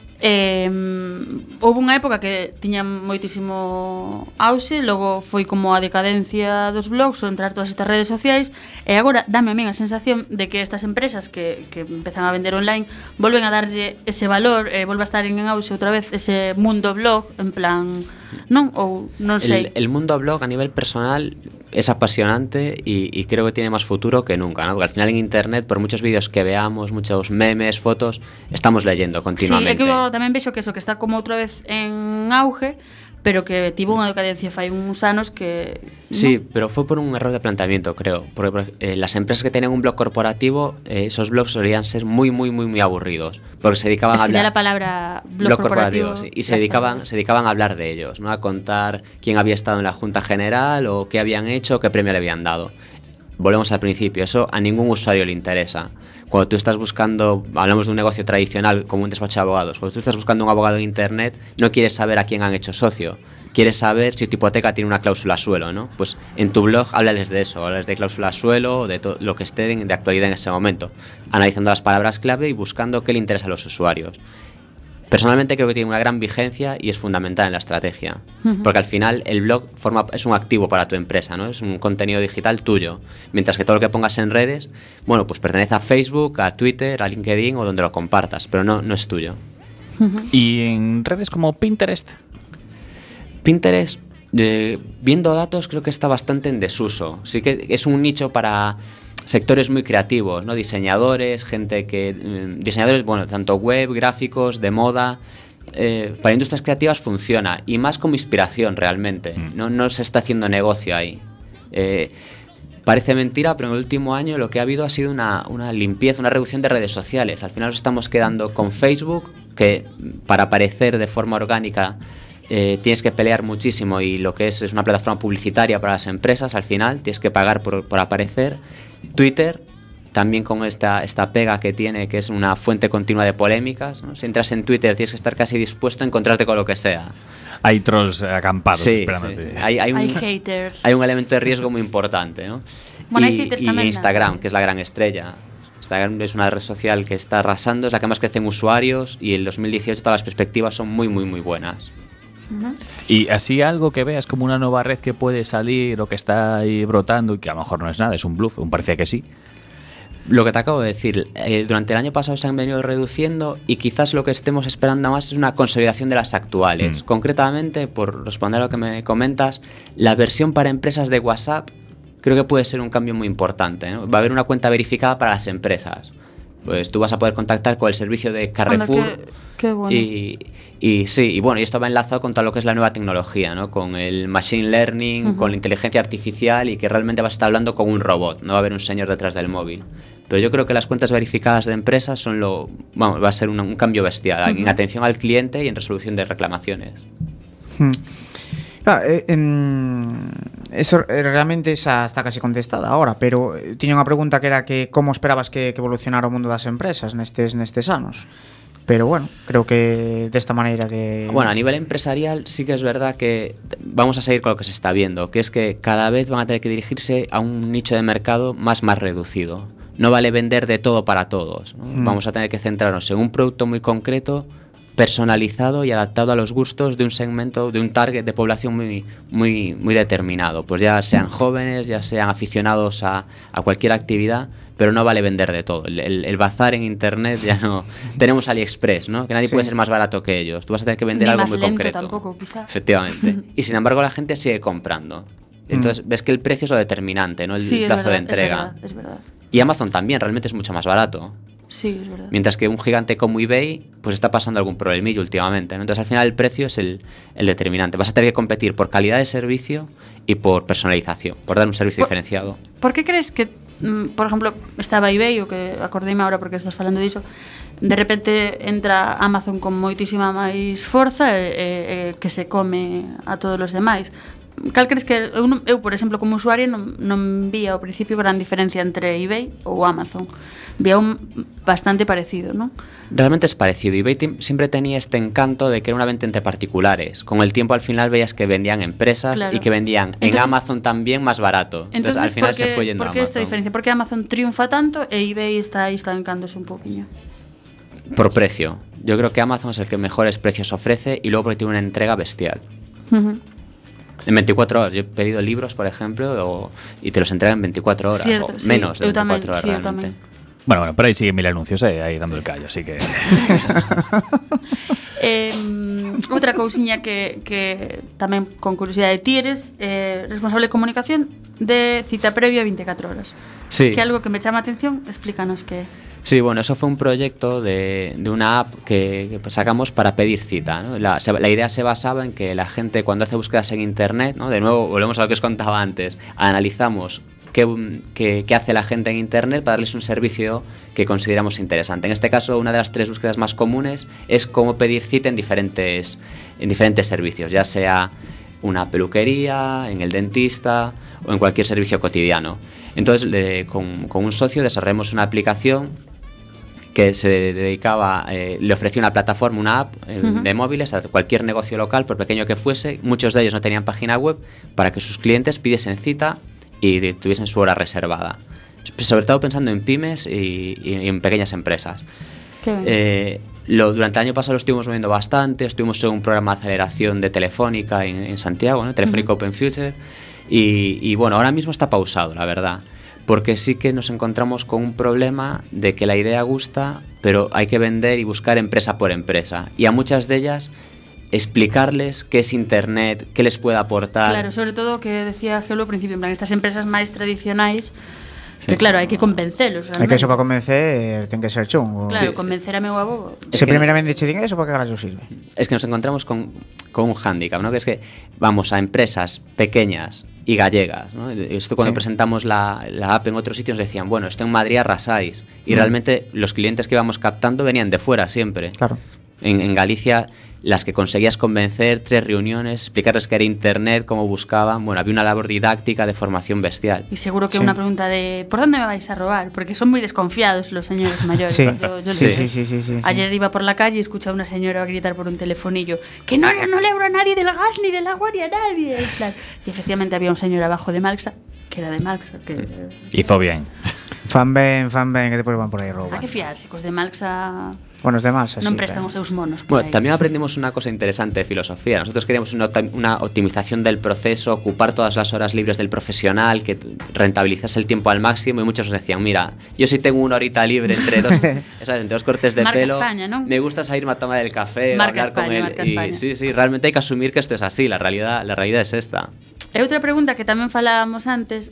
Houve unha época que tiña moitísimo auxe, logo foi como a decadencia dos blogs ou entrar todas estas redes sociais e agora dame a min a sensación de que estas empresas que empezan a vender online volven a darlle ese valor, volve a estar en auxe outra vez ese mundo blog, en plan, non? Ou non sei. El mundo blog a nivel personal es apasionante y creo que tiene más futuro que nunca, ¿no? Porque al final en internet, por muchos vídeos que veamos, muchos memes, fotos, estamos leyendo continuamente. Sí, é que eu tamén vexo que eso, que está como outra vez en auge, pero que tivo unha decadencia fai uns anos que... Sí, pero fue por un error de planteamiento, creo. Porque las empresas que tenían un blog corporativo, esos blogs solían ser muy aburridos. Porque se dedicaban Es a que hablar... ya la palabra blog corporativo sí, y se dedicaban a hablar de ellos, ¿no? A contar quién había estado en la Junta General o qué habían hecho o qué premio le habían dado. Volvemos al principio, eso a ningún usuario le interesa. Cuando tú estás buscando, hablamos de un negocio tradicional como un despacho de abogados, cuando tú estás buscando un abogado en internet, no quieres saber a quién han hecho socio, quieres saber si tu hipoteca tiene una cláusula suelo, ¿no? Pues en tu blog háblales de eso, háblales de cláusula suelo o de todo lo que esté de actualidad en ese momento, analizando las palabras clave y buscando qué le interesa a los usuarios. Personalmente creo que tiene una gran vigencia y es fundamental en la estrategia, porque al final el blog es un activo para tu empresa, ¿no? Es un contenido digital tuyo, mientras que todo lo que pongas en redes, bueno, pues pertenece a Facebook, a Twitter, a LinkedIn o donde lo compartas, pero no es tuyo. Y en redes como Pinterest. Pinterest, viendo datos, creo que está bastante en desuso. Sí que es un nicho para sectores muy creativos, ¿no? Diseñadores, diseñadores, bueno, tanto web, gráficos, de moda. Para industrias creativas funciona y más como inspiración realmente. No se está haciendo negocio ahí. Parece mentira, pero en el último año lo que ha habido ha sido una limpieza, una reducción de redes sociales. Al final nos estamos quedando con Facebook, que para aparecer de forma orgánica tienes que pelear muchísimo y lo que es una plataforma publicitaria para las empresas. Al final tienes que pagar por aparecer. Twitter, también con esta pega que tiene, que es una fuente continua de polémicas, ¿no? Si entras en Twitter tienes que estar casi dispuesto a encontrarte con lo que sea. Hay trolls acampados esperándote. Sí. Hay haters. Hay un elemento de riesgo muy importante, ¿no? Bueno, hay haters también, Instagram, ¿no? que es la gran estrella. Instagram es una red social que está arrasando, es la que más crece en usuarios y en 2018 todas las perspectivas son muy buenas. Y así algo que veas como una nueva red que puede salir o que está ahí brotando y que a lo mejor no es nada, es un bluff, parece que sí. Lo que te acabo de decir, durante el año pasado se han venido reduciendo y quizás lo que estemos esperando más es una consolidación de las actuales. Concretamente, por responder a lo que me comentas, la versión para empresas de WhatsApp creo que puede ser un cambio muy importante, ¿no? Va a haber una cuenta verificada para las empresas. Pues tú vas a poder contactar con el servicio de Carrefour. Anda, qué bueno. Y sí, y bueno, y esto va enlazado con todo lo que es la nueva tecnología, ¿no? Con el machine learning, con la inteligencia artificial, y que realmente vas a estar hablando con un robot, no va a haber un señor detrás del móvil. Pero yo creo que las cuentas verificadas de empresas va a ser un cambio bestial en atención al cliente y en resolución de reclamaciones. Claro, eso realmente esa está casi contestada ahora, pero tiña unha pregunta que era que como esperabas que evolucionara o mundo das empresas nestes anos. Pero bueno, creo que de esta manera que... Bueno, a nivel empresarial sí que es verdad que vamos a seguir con lo que se está viendo, que es que cada vez van a tener que dirigirse a un nicho de mercado más reducido. No vale vender de todo para todos, ¿no? Vamos a tener que centrarnos en un producto muy concreto, personalizado y adaptado a los gustos de un segmento, de un target de población muy determinado. Pues ya sean jóvenes, ya sean aficionados a cualquier actividad, pero no vale vender de todo. El bazar en internet ya no... Tenemos AliExpress, ¿no? Que nadie puede ser más barato que ellos. Tú vas a tener que vender algo muy concreto. Tampoco, quizá. Efectivamente. Y sin embargo la gente sigue comprando. Entonces ves que el precio es lo determinante, ¿no? El plazo de entrega. Es verdad. Y Amazon también, realmente es mucho más barato. Sí, es verdad. Mientras que un gigante como eBay pues está pasando algún problemillo últimamente, ¿no? Entonces al final el precio es el determinante. Vas a tener que competir por calidad de servicio y por personalización, por dar un servicio diferenciado. ¿Por qué crees que, por ejemplo, estaba eBay, o que acordeime ahora porque estás falando diso, de repente entra Amazon con moitísima máis forza que se come a todos os demais? Cal crees que eu, por exemplo, como usuario non vía ao principio gran diferencia entre eBay ou Amazon? Vía un bastante parecido, ¿no? Realmente es parecido. eBay siempre tenía este encanto de que era una venta entre particulares. Con el tiempo al final veías que vendían empresas, claro, y que vendían en Amazon también más barato. Entonces al final se fue yendo a Amazon. ¿Por qué esta diferencia? ¿Por qué Amazon triunfa tanto e eBay está ahí estancándose un poquillo? Por precio. Yo creo que Amazon es el que mejores precios ofrece y luego porque tiene una entrega bestial. En 24 horas. Yo he pedido libros, por ejemplo, y te los entregan en 24 horas. Cierto, o sí, menos de 24 tamén, horas sí, realmente. Bueno, pero ahí siguen 1000 anuncios ahí dando el callo, así que... Outra cousiña que tamén con curiosidade ti eres responsable de comunicación de Cita Previa 24 horas. Sí. Que algo que me chama a atención, explícanos que... Sí, bueno, eso fue un proyecto de una app que sacamos para pedir cita, ¿no? La idea se basaba en que la gente cuando hace búsquedas en internet, ¿no? De nuevo, volvemos a lo que os contaba antes, analizamos qué hace la gente en internet para darles un servicio que consideramos interesante. En este caso, una de las 3 búsquedas más comunes es cómo pedir cita en diferentes servicios, ya sea una peluquería, en el dentista o en cualquier servicio cotidiano. Entonces, con un socio desarrollamos una aplicación que se dedicaba, le ofrecía una plataforma, una app de móviles a cualquier negocio local, por pequeño que fuese. Muchos de ellos no tenían página web, para que sus clientes pidiesen cita y tuviesen su hora reservada. Sobre todo pensando en pymes y en pequeñas empresas. Durante el año pasado lo estuvimos moviendo bastante. Estuvimos en un programa de aceleración de Telefónica en Santiago, ¿no? Telefónica Open Future. Y bueno, ahora mismo está pausado, la verdad. Porque sí que nos encontramos con un problema de que la idea gusta, pero hay que vender y buscar empresa por empresa. Y a muchas de ellas explicarles qué es internet, qué les puede aportar. Claro, sobre todo que decía Gelo al principio, en plan, estas empresas máis tradicionais, sí, que claro, hai que convencelos. Hai que eso para convencer ten que ser chungo. Claro, sí, convencer a meu avó. Se primeramente che din eso, para que carallo sirve? Es que nos encontramos con un hándicap, ¿no? Que es que vamos a empresas pequeñas y gallegas, ¿no? Esto cuando presentamos la app en otros sitios decían, bueno, esto en Madrid arrasáis. Y realmente los clientes que íbamos captando venían de fuera siempre. Claro. En Galicia, las que conseguías convencer, 3 reuniones, explicarles qué era internet, cómo buscaban. Bueno, había una labor didáctica de formación bestial. Y seguro que una pregunta de ¿por dónde me vais a robar? Porque son muy desconfiados los señores mayores. Sí. Yo Sí. Ayer iba por la calle y escuchaba a una señora gritar por un telefonillo que no le abro a nadie del gas ni del agua ni a nadie. Y efectivamente había un señor abajo de Malxa, que era de Malxa, que... Hizo bien. Fan ben, que despois van por aí roubar. Hai que fiarse, cos de Malxa... Bueno, os demás, non prestan os seus monos. Bueno, también aprendimos una cosa interesante de filosofía. Nosotros queríamos una optimización del proceso, ocupar todas las horas libres del profesional, que rentabilizase el tiempo al máximo, y muchos nos decían, mira, yo sí tengo una horita libre entre dos cortes de Marca pelo, España, ¿no? Me gusta salirme a tomar el café, Marca hablar España, con él. Marca España. Sí, realmente hay que asumir que esto es así, la realidad es esta. E outra pregunta que tamén falábamos antes,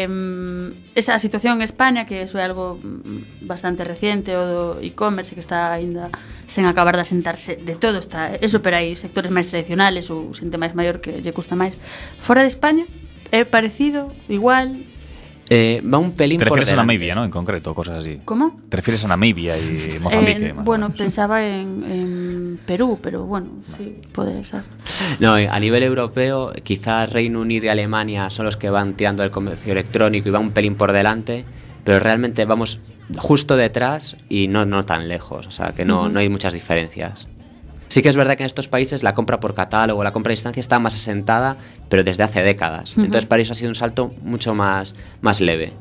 esa situación en España, que iso é algo bastante reciente, o do e-commerce, que está aínda sen acabar de asentarse de todo, está eso, pero hai sectores máis tradicionales ou xente máis maior que lle custa máis. Fora de España, é parecido, igual? Va un pelín Te por refieres a delante. Namibia, ¿no? En concreto, cosas así. ¿Cómo? Te refieres a Namibia y Mozambique. más o Bueno, menos. pensaba en Perú, pero bueno, sí, puede ser. No, a nivel europeo, quizás Reino Unido y Alemania son los que van tirando el comercio electrónico y van un pelín por delante, pero realmente vamos justo detrás y no tan lejos, o sea que no hay muchas diferencias. Sí que es verdad que en estos países la compra por catálogo, la compra a distancia está más asentada, pero desde hace décadas. Entonces para eso ha sido un salto mucho más leve.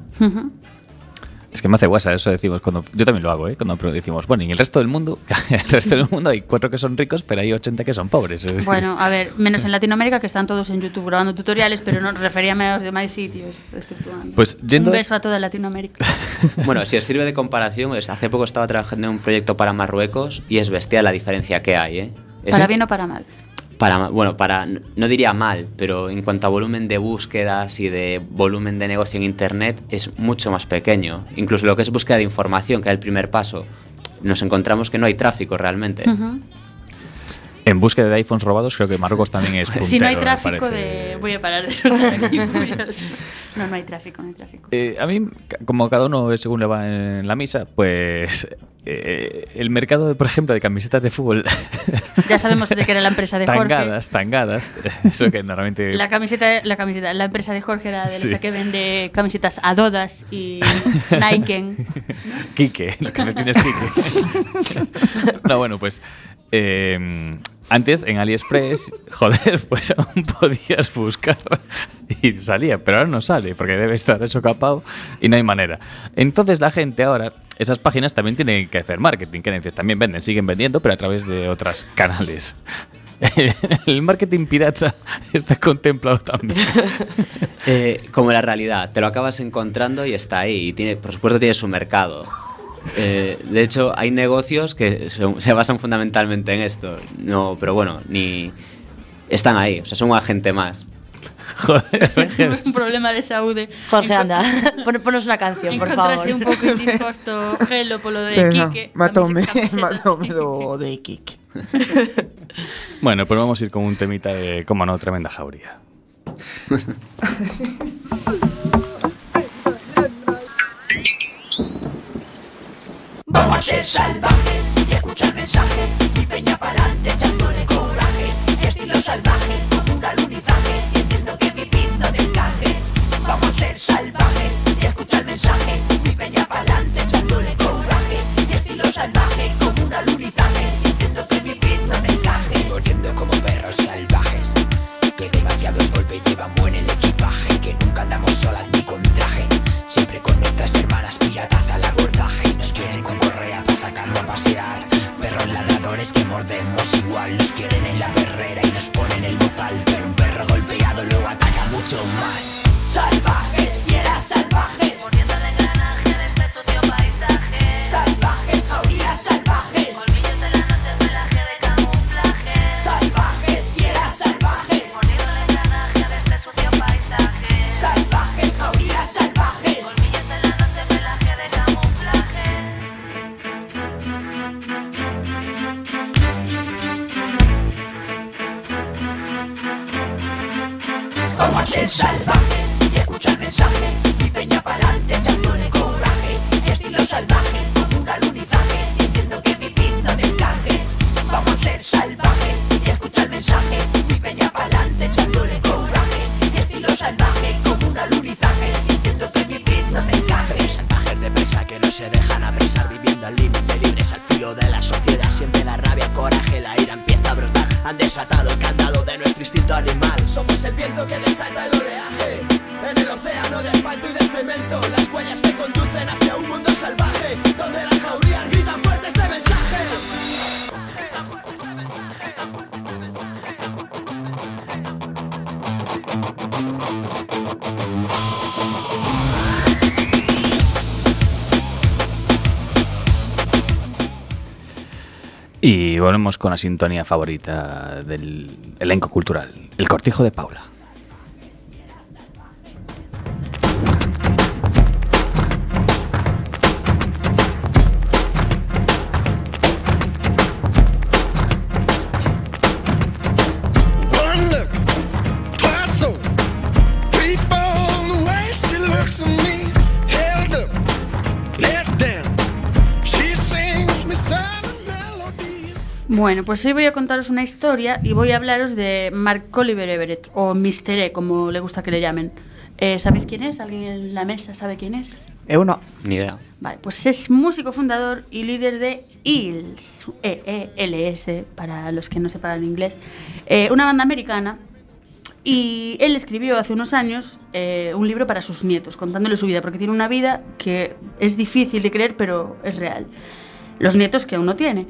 Es que me hace guasa eso, decimos, cuando yo también lo hago, cuando decimos, bueno, y en el resto del mundo, hay 4 que son ricos, pero hay 80 que son pobres. Es decir, Bueno, a ver, menos en Latinoamérica, que están todos en YouTube grabando tutoriales, pero non referíame aos demais sitios. Pues yendo un beso a toda Latinoamérica. Bueno, si os sirve de comparación, hace poco estaba trabajando en un proyecto para Marruecos y es bestial la diferencia que hay, Para bien o para mal. No diría mal, pero en cuanto a volumen de búsquedas y de volumen de negocio en internet es mucho más pequeño. Incluso lo que es búsqueda de información, que es el primer paso, nos encontramos que no hay tráfico realmente. En búsqueda de iPhones robados, creo que Marruecos también es puntero. Si no hay me tráfico parece. voy a parar de soltar aquí. No hay tráfico. A mí, como cada uno según le va en la misa, pues el mercado, por ejemplo, de camisetas de fútbol. Ya sabemos de que era la empresa de Jorge. Tangadas. Eso que normalmente. La empresa de Jorge era de la que vende camisetas Adidas y Nike. Quique, lo que me tienes Quique. No, bueno, pues. Antes en AliExpress, joder, pues aún podías buscar y salía, pero ahora no sale porque debe estar eso capado y no hay manera. Entonces la gente ahora, esas páginas también tienen que hacer marketing, que dices, también siguen vendiendo, pero a través de otros canales. El marketing pirata está contemplado también. Como la realidad, te lo acabas encontrando y está ahí, y por supuesto tiene su mercado. De hecho, hay negocios que se basan fundamentalmente en esto. No, pero bueno, están ahí, o sea, son un agente más. Joder, tenemos un problema de saúde. Jorge, anda, ponos una canción, por favor. Encontrase un pouco indisposto Gelo polo de Quique. Matoume do de Quique. Bueno, pues vamos a ir con un temita de, como no, tremenda jauría. Vamos a ser salvajes y escucha el mensaje. Mi peña pa'lante echándole coraje. Estilo salvaje como un alunizaje. Y entiendo que mi beat no te encaje. Vamos a ser salvajes y escucha el mensaje. Mi peña pa'lante echándole coraje. Y estilo salvaje como un alunizaje. Y entiendo que mi beat no te encaje. Corriendo como perros salvajes. Que demasiados golpes llevamos en el equipaje. Que nunca andamos solas ni con traje. Siempre con nuestras hermanas piratas al abordaje. Y nos quieren con correa para sacarlo a pasear. Perros ladradores que mordemos igual. Nos quieren en la perrera y nos ponen el bozal. Pero un perro golpeado luego ataca mucho más. Salvajes, fieras salvajes. Poniendo el engranaje de este sucio paisaje. Salvajes, jaurías salvajes. Colmillos en la noche, pelaje de camuflaje. Salvajes, fieras salvajes. Poniendo el engranaje de este sucio paisaje. Salvajes, jaurías salvajes. Colmillos en la noche, pelaje de camuflaje. Vamos a ser salvajes y escucha el mensaje. Mi peña pa'lante echándole coraje. Estilo salvaje como un alunizaje. Y entiendo que mi beat no te encaje. Vamos a ser salvajes y escucha el mensaje. Mi peña pa'lante echándole coraje. Estilo salvaje como un alunizaje. Y entiendo que mi beat no te encaje. Salvajes de presa que no se dejan apresar. Viviendo al límite, libres al filo de la sociedad. Siente la rabia, coraje, la ira empieza a brotar. Han desatado el candado de nuestro instinto animal. Somos el viento que desata el oleaje. En el océano de asfalto y de cemento. Las huellas que conducen hacia un mundo salvaje. Donde las jaurías gritan fuerte este mensaje. Gritan fuerte este mensaje. Y volvemos con la sintonía favorita del elenco cultural, El Cortijo de Paula. Bueno, pues hoy voy a contaros una historia y voy a hablaros de Mark Oliver Everett, o Mr. E, como le gusta que le llamen. ¿Sabéis quién es? ¿Alguien en la mesa sabe quién es? Eu no. Ni idea. Vale, pues es músico fundador y líder de Eels, E-E-L-S, para los que no sepan inglés, una banda americana. Y él escribió hace unos años un libro para sus nietos, contándole su vida, porque tiene una vida que es difícil de creer, pero es real. Los nietos que aún no tiene.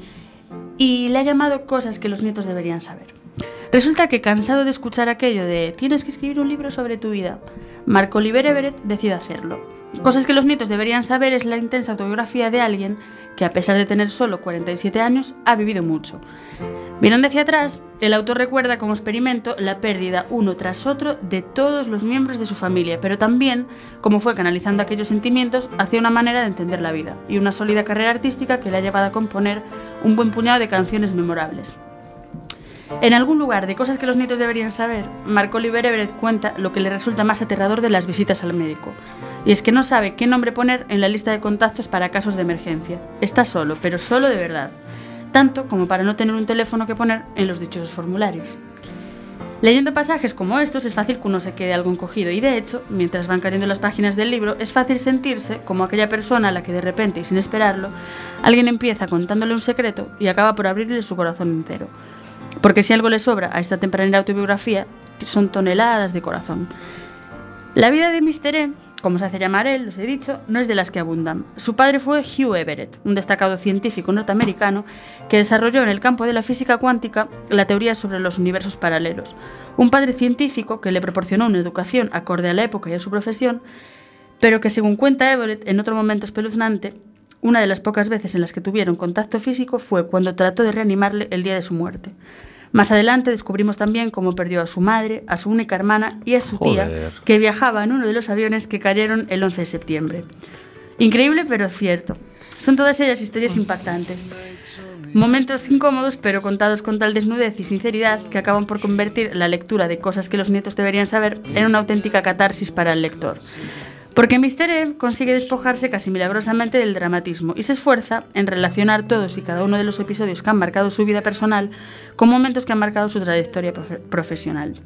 Y le ha llamado Cosas que los nietos deberían saber. Resulta que, cansado de escuchar aquello de tienes que escribir un libro sobre tu vida, Mark Oliver Everett decide hacerlo. Cosas que los nietos deberían saber es la intensa autobiografía de alguien que, a pesar de tener solo 47 años, ha vivido mucho. Mirando hacia atrás, el autor recuerda como experimento la pérdida uno tras otro de todos los miembros de su familia, pero también cómo fue canalizando aquellos sentimientos hacia una manera de entender la vida y una sólida carrera artística que le ha llevado a componer un buen puñado de canciones memorables. En algún lugar de Cosas que los nietos deberían saber, Mark Oliver Everett cuenta lo que le resulta más aterrador de las visitas al médico. Y es que no sabe qué nombre poner en la lista de contactos para casos de emergencia. Está solo, pero solo de verdad. Tanto como para no tener un teléfono que poner en los dichosos formularios. Leyendo pasajes como estos es fácil que uno se quede algo encogido y, de hecho, mientras van cayendo las páginas del libro, es fácil sentirse como aquella persona a la que de repente y sin esperarlo alguien empieza contándole un secreto y acaba por abrirle su corazón entero. Porque si algo le sobra a esta tempranera autobiografía, son toneladas de corazón. La vida de Mr. E, como se hace llamar él, os he dicho, no es de las que abundan. Su padre fue Hugh Everett, un destacado científico norteamericano que desarrolló en el campo de la física cuántica la teoría sobre los universos paralelos. Un padre científico que le proporcionó una educación acorde a la época y a su profesión, pero que, según cuenta Everett en otro momento espeluznante, una de las pocas veces en las que tuvieron contacto físico fue cuando trató de reanimarle el día de su muerte. Más adelante descubrimos también cómo perdió a su madre, a su única hermana y a su tía, que viajaba en uno de los aviones que cayeron el 11 de septiembre. Increíble, pero cierto. Son todas ellas historias impactantes. Momentos incómodos, pero contados con tal desnudez y sinceridad que acaban por convertir la lectura de Cosas que los nietos deberían saber en una auténtica catarsis para el lector. Porque Mr. E consigue despojarse casi milagrosamente del dramatismo y se esfuerza en relacionar todos y cada uno de los episodios que han marcado su vida personal con momentos que han marcado su trayectoria profesional.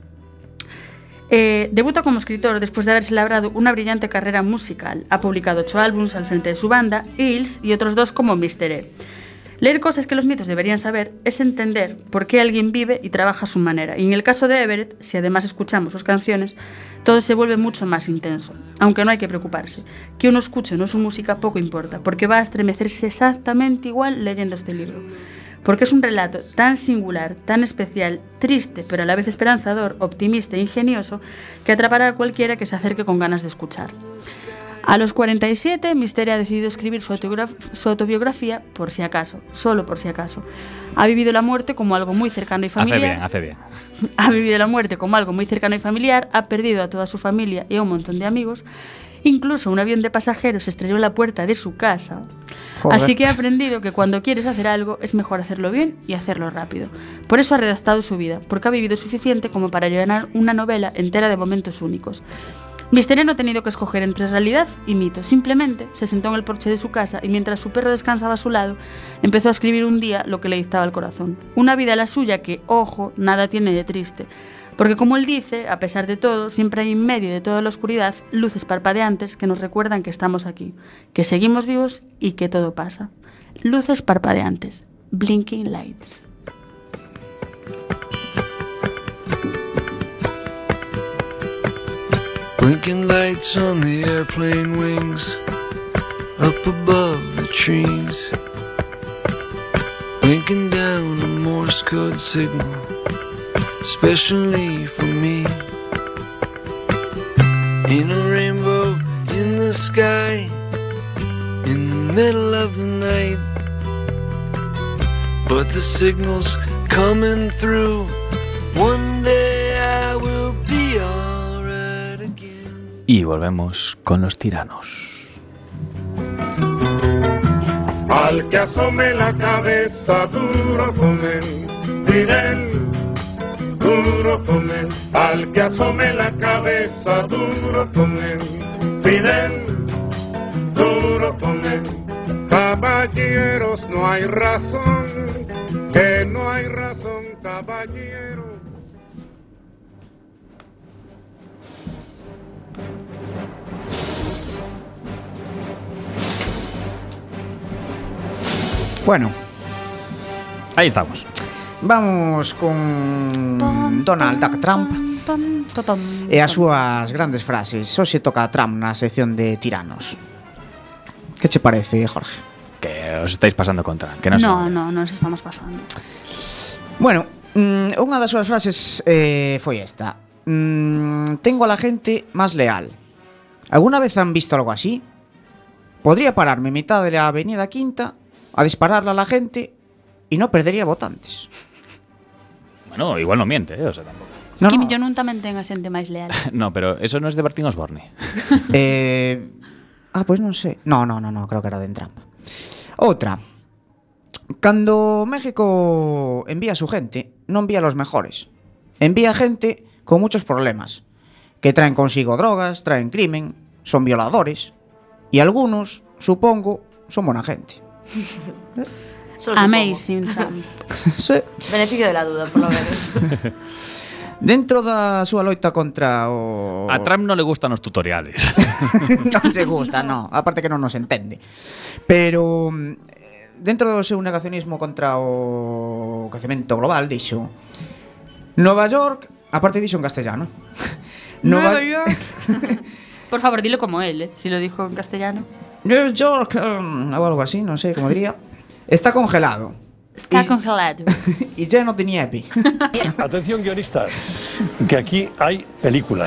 Debuta como escritor después de haberse labrado una brillante carrera musical. Ha publicado 8 álbumes al frente de su banda, Eels, y otros 2 como Mr. E. Leer Cosas que los nietos deberían saber es entender por qué alguien vive y trabaja a su manera. Y en el caso de Everett, si además escuchamos sus canciones, todo se vuelve mucho más intenso. Aunque no hay que preocuparse. Que uno escuche o no su música poco importa, porque va a estremecerse exactamente igual leyendo este libro. Porque es un relato tan singular, tan especial, triste, pero a la vez esperanzador, optimista e ingenioso, que atrapará a cualquiera que se acerque con ganas de escuchar. A los 47, Mr. E ha decidido escribir su autobiografía por si acaso, solo por si acaso. Ha vivido la muerte como algo muy cercano y familiar. Hace bien. Ha vivido la muerte como algo muy cercano y familiar, ha perdido a toda su familia y a un montón de amigos. Incluso un avión de pasajeros se estrelló en la puerta de su casa. Joder. Así que ha aprendido que cuando quieres hacer algo es mejor hacerlo bien y hacerlo rápido. Por eso ha redactado su vida, porque ha vivido suficiente como para llenar una novela entera de momentos únicos. Mr. E no ha tenido que escoger entre realidad y mito. Simplemente se sentó en el porche de su casa y mientras su perro descansaba a su lado, empezó a escribir un día lo que le dictaba el corazón. Una vida la suya que, ojo, nada tiene de triste. Porque como él dice, a pesar de todo, siempre hay en medio de toda la oscuridad luces parpadeantes que nos recuerdan que estamos aquí, que seguimos vivos y que todo pasa. Luces parpadeantes. Blinking lights. Blinking lights on the airplane wings, up above the trees. Blinking down a Morse code signal, especially for me. Ain't a rainbow in the sky, in the middle of the night, but the signal's coming through. One day I will be alright again. Y volvemos con los tiranos. Al que asome la cabeza, duro con él, Fidel, duro con él. Al que asome la cabeza, duro con él, Fidel, duro con él. Caballeros, no hay razón que no hay razón, caballero. Bueno, Ahí estamos. vamos con Donald Duck Trump e as súas grandes frases. Hoxe toca a Trump na sección de tiranos. Que che parece, Jorge? Que os estáis pasando contra. Que non No, son- no, nos estamos pasando. Bueno, unha das súas frases foi esta. Tengo a la gente más leal. ¿Alguna vez han visto algo así? Podría pararme en mitad de la avenida Quinta a dispararle a la gente y no perdería votantes. Bueno, igual non miente, o sea, tampouco. No, Kim no. Jong-un tamén ten a xente máis leal. No, pero eso no es de Martín Osborne. Pues non sei. No, creo que era de Trump. Outra. Cando México envía a su gente, non envía a los mejores. Envía gente con muchos problemas, que traen consigo drogas, traen crimen, son violadores, y algunos, supongo, son buena gente. Solo supongo. Amazing Trump. Sí. Beneficio de la duda, por lo menos. Dentro da súa loita contra o... A Trump no le gustan los tutoriales. Non se gusta, no. Aparte que non nos entende. Pero dentro do seu negacionismo contra o crecemento global, dixo Nova York, aparte dixo en castellano. Nueva York. Por favor, dilo como él, si lo dijo en castellano. New York, o algo así, non sei como diría. Está congelado. Está congelado. Y lleno de nieve. Atención, guionistas, que aquí hay película.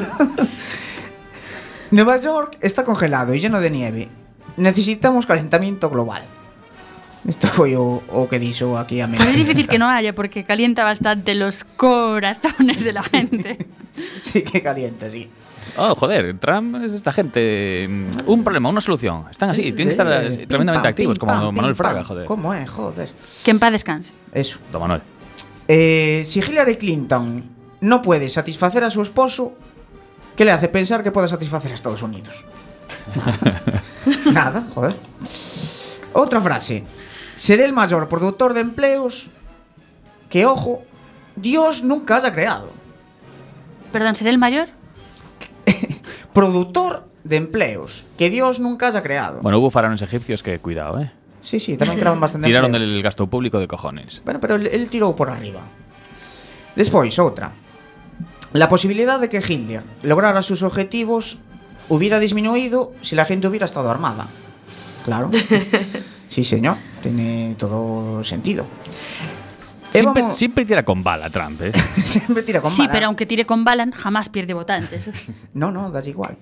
Nueva York está congelado y lleno de nieve. Necesitamos calentamiento global. Isto foi o que dixo aquí a Pero es difícil que no haya porque calienta bastante los corazones de la gente. Sí que calienta, sí. Oh, joder, Trump es esta gente. Un problema, una solución. Están así, tienen que estar tremendamente activos, como Manuel Fraga, joder. ¿Cómo es? Joder. Que en paz descanse. Eso. Don Manuel. Si Hillary Clinton no puede satisfacer a su esposo, ¿qué le hace pensar que puede satisfacer a Estados Unidos? Nada, joder. Otra frase. Seré el mayor productor de empleos que, ojo, Dios nunca haya creado. Perdón, ¿seré el mayor? Productor de empleos que Dios nunca haya creado. Bueno, hubo faraones egipcios que, cuidado, Sí, tamén creaban bastante tiraron empleo. del gasto público de cojones. Bueno, pero él tirou por arriba. Despois, outra. La posibilidad de que Hitler lograra sus objetivos hubiera disminuido si la gente hubiera estado armada. Claro. Sí, señor. Tiene todo sentido. Siempre tira con bala Trump, ¿eh? Siempre tira con Sí, bala. pero aunque tire con Balan, jamás pierde votantes. No, da igual.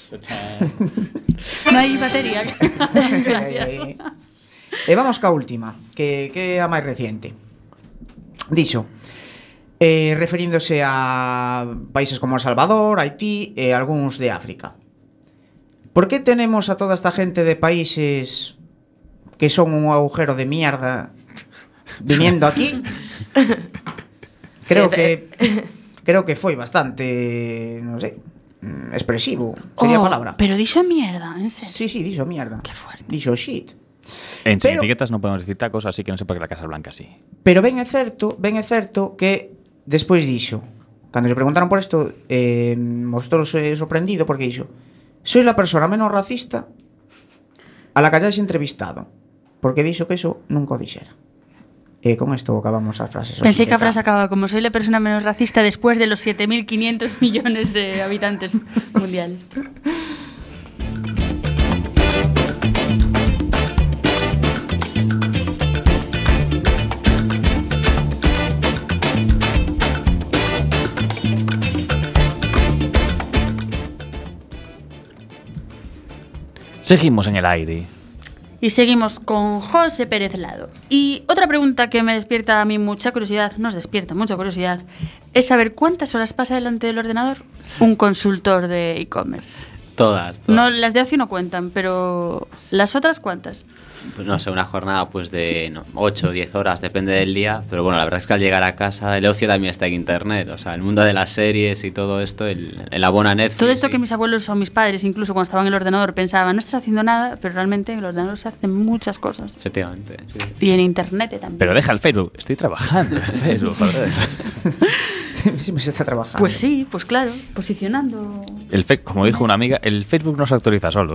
No hay batería. Gracias. E vamos ca última, que é a máis reciente. Dixo, referíndose a países como El Salvador, Haití e algúns de África. ¿Por qué tenemos a toda esta gente de países que son un agujero de mierda viniendo aquí? Creo que foi bastante, non sei, expresivo, sería a palabra. Pero dixo mierda, en serio. Sí, dixo mierda. Qué fuerte. Dixo shit. En Sin Pero- Etiquetas non podemos decir tacos, así que non sei por que la Casa Blanca sí. Pero ben é certo que despois dixo, cando se preguntaron por isto, mostróse sorprendido porque dixo: "Soy la persona menos racista a la que hayáis entrevistado", porque dixo que eso nunca o dixera. E con isto acabamos as frases. Pensé que a frase acababa como soy la persona menos racista después de los 7.500 millones de habitantes mundiales. Seguimos en el aire. Y seguimos con José Pérez Lado. Y otra pregunta que me despierta a mí mucha curiosidad, nos despierta mucha curiosidad, es saber cuántas horas pasa delante del ordenador un consultor de e-commerce. Todas. No, las de ocio no cuentan, pero ¿las otras cuántas? Pues no sé, una jornada pues de 8 o 10 horas, depende del día, pero bueno, la verdad es que al llegar a casa el ocio también está en internet, o sea, el mundo de las series y todo esto, el abono a Netflix. Todo esto que mis abuelos o mis padres, incluso cuando estaban en el ordenador, pensaban, no estás haciendo nada, pero realmente en el ordenador se hacen muchas cosas. Efectivamente, sí. Y en internet también. Pero deja el Facebook, estoy trabajando en Facebook, joder. Siempre se está trabajando. Pues sí, pues claro, posicionando. Como dijo una amiga, el Facebook no se actualiza solo.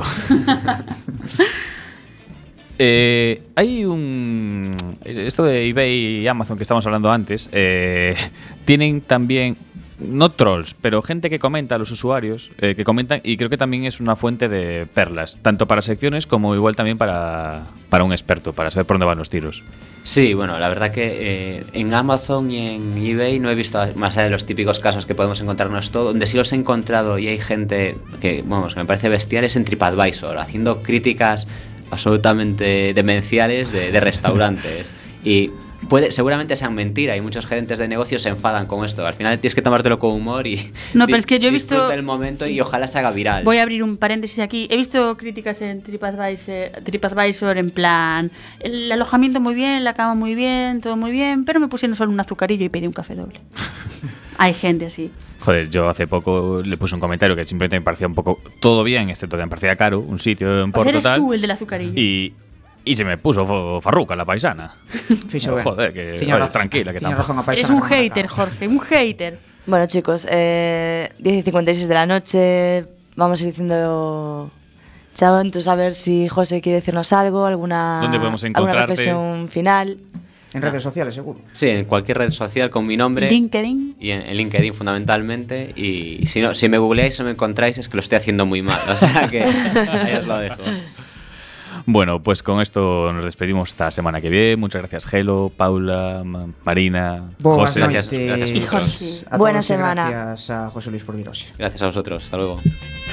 Hay un... Esto de eBay y Amazon que estamos hablando antes, tienen también, no trolls, pero gente que comenta a los usuarios, que comentan, y creo que también es una fuente de perlas, tanto para secciones como igual también para un experto, para saber por dónde van los tiros. Sí, bueno, la verdad que en Amazon y en eBay no he visto, más allá de los típicos casos que podemos encontrarnos todo, donde sí los he encontrado y hay gente que, vamos, que me parece bestial, es en TripAdvisor, haciendo críticas absolutamente demenciales de restaurantes. Y seguramente sean mentira y muchos gerentes de negocios se enfadan con esto. Al final tienes que tomártelo con humor y no, pero es que yo he visto disfruta el momento y ojalá se haga viral. Voy a abrir un paréntesis aquí. He visto críticas en TripAdvisor en plan, el alojamiento muy bien, la cama muy bien, todo muy bien, pero me pusieron solo un azucarillo y pedí un café doble. Hay gente así. Joder, yo hace poco le puse un comentario que simplemente me parecía un poco todo bien, excepto que me parecía caro, un sitio en Porto eres tal. Tú el del azucarillo. Y se me puso farruca la paisana. Joder, que razón, tranquila, que tampoco. Eres un hater, Jorge, un hater. Bueno, chicos, 10:56 de la noche. Vamos a ir diciendo chao, entonces a ver si José quiere decirnos algo, ¿Dónde podemos encontrarte? alguna reflexión final. En redes sociales, seguro. Sí, en cualquier red social con mi nombre. LinkedIn. Y en LinkedIn fundamentalmente. Y si me googleáis y no me encontráis es que lo estoy haciendo muy mal. O sea que ahí os lo dejo. Bueno, pues con esto nos despedimos esta semana que viene. Muchas gracias, Gelo, Paula, Marina, José. Gracias a vosotros. Buena semana. Gracias a José Luis por vir hoxe. Gracias a vosotros. Hasta luego.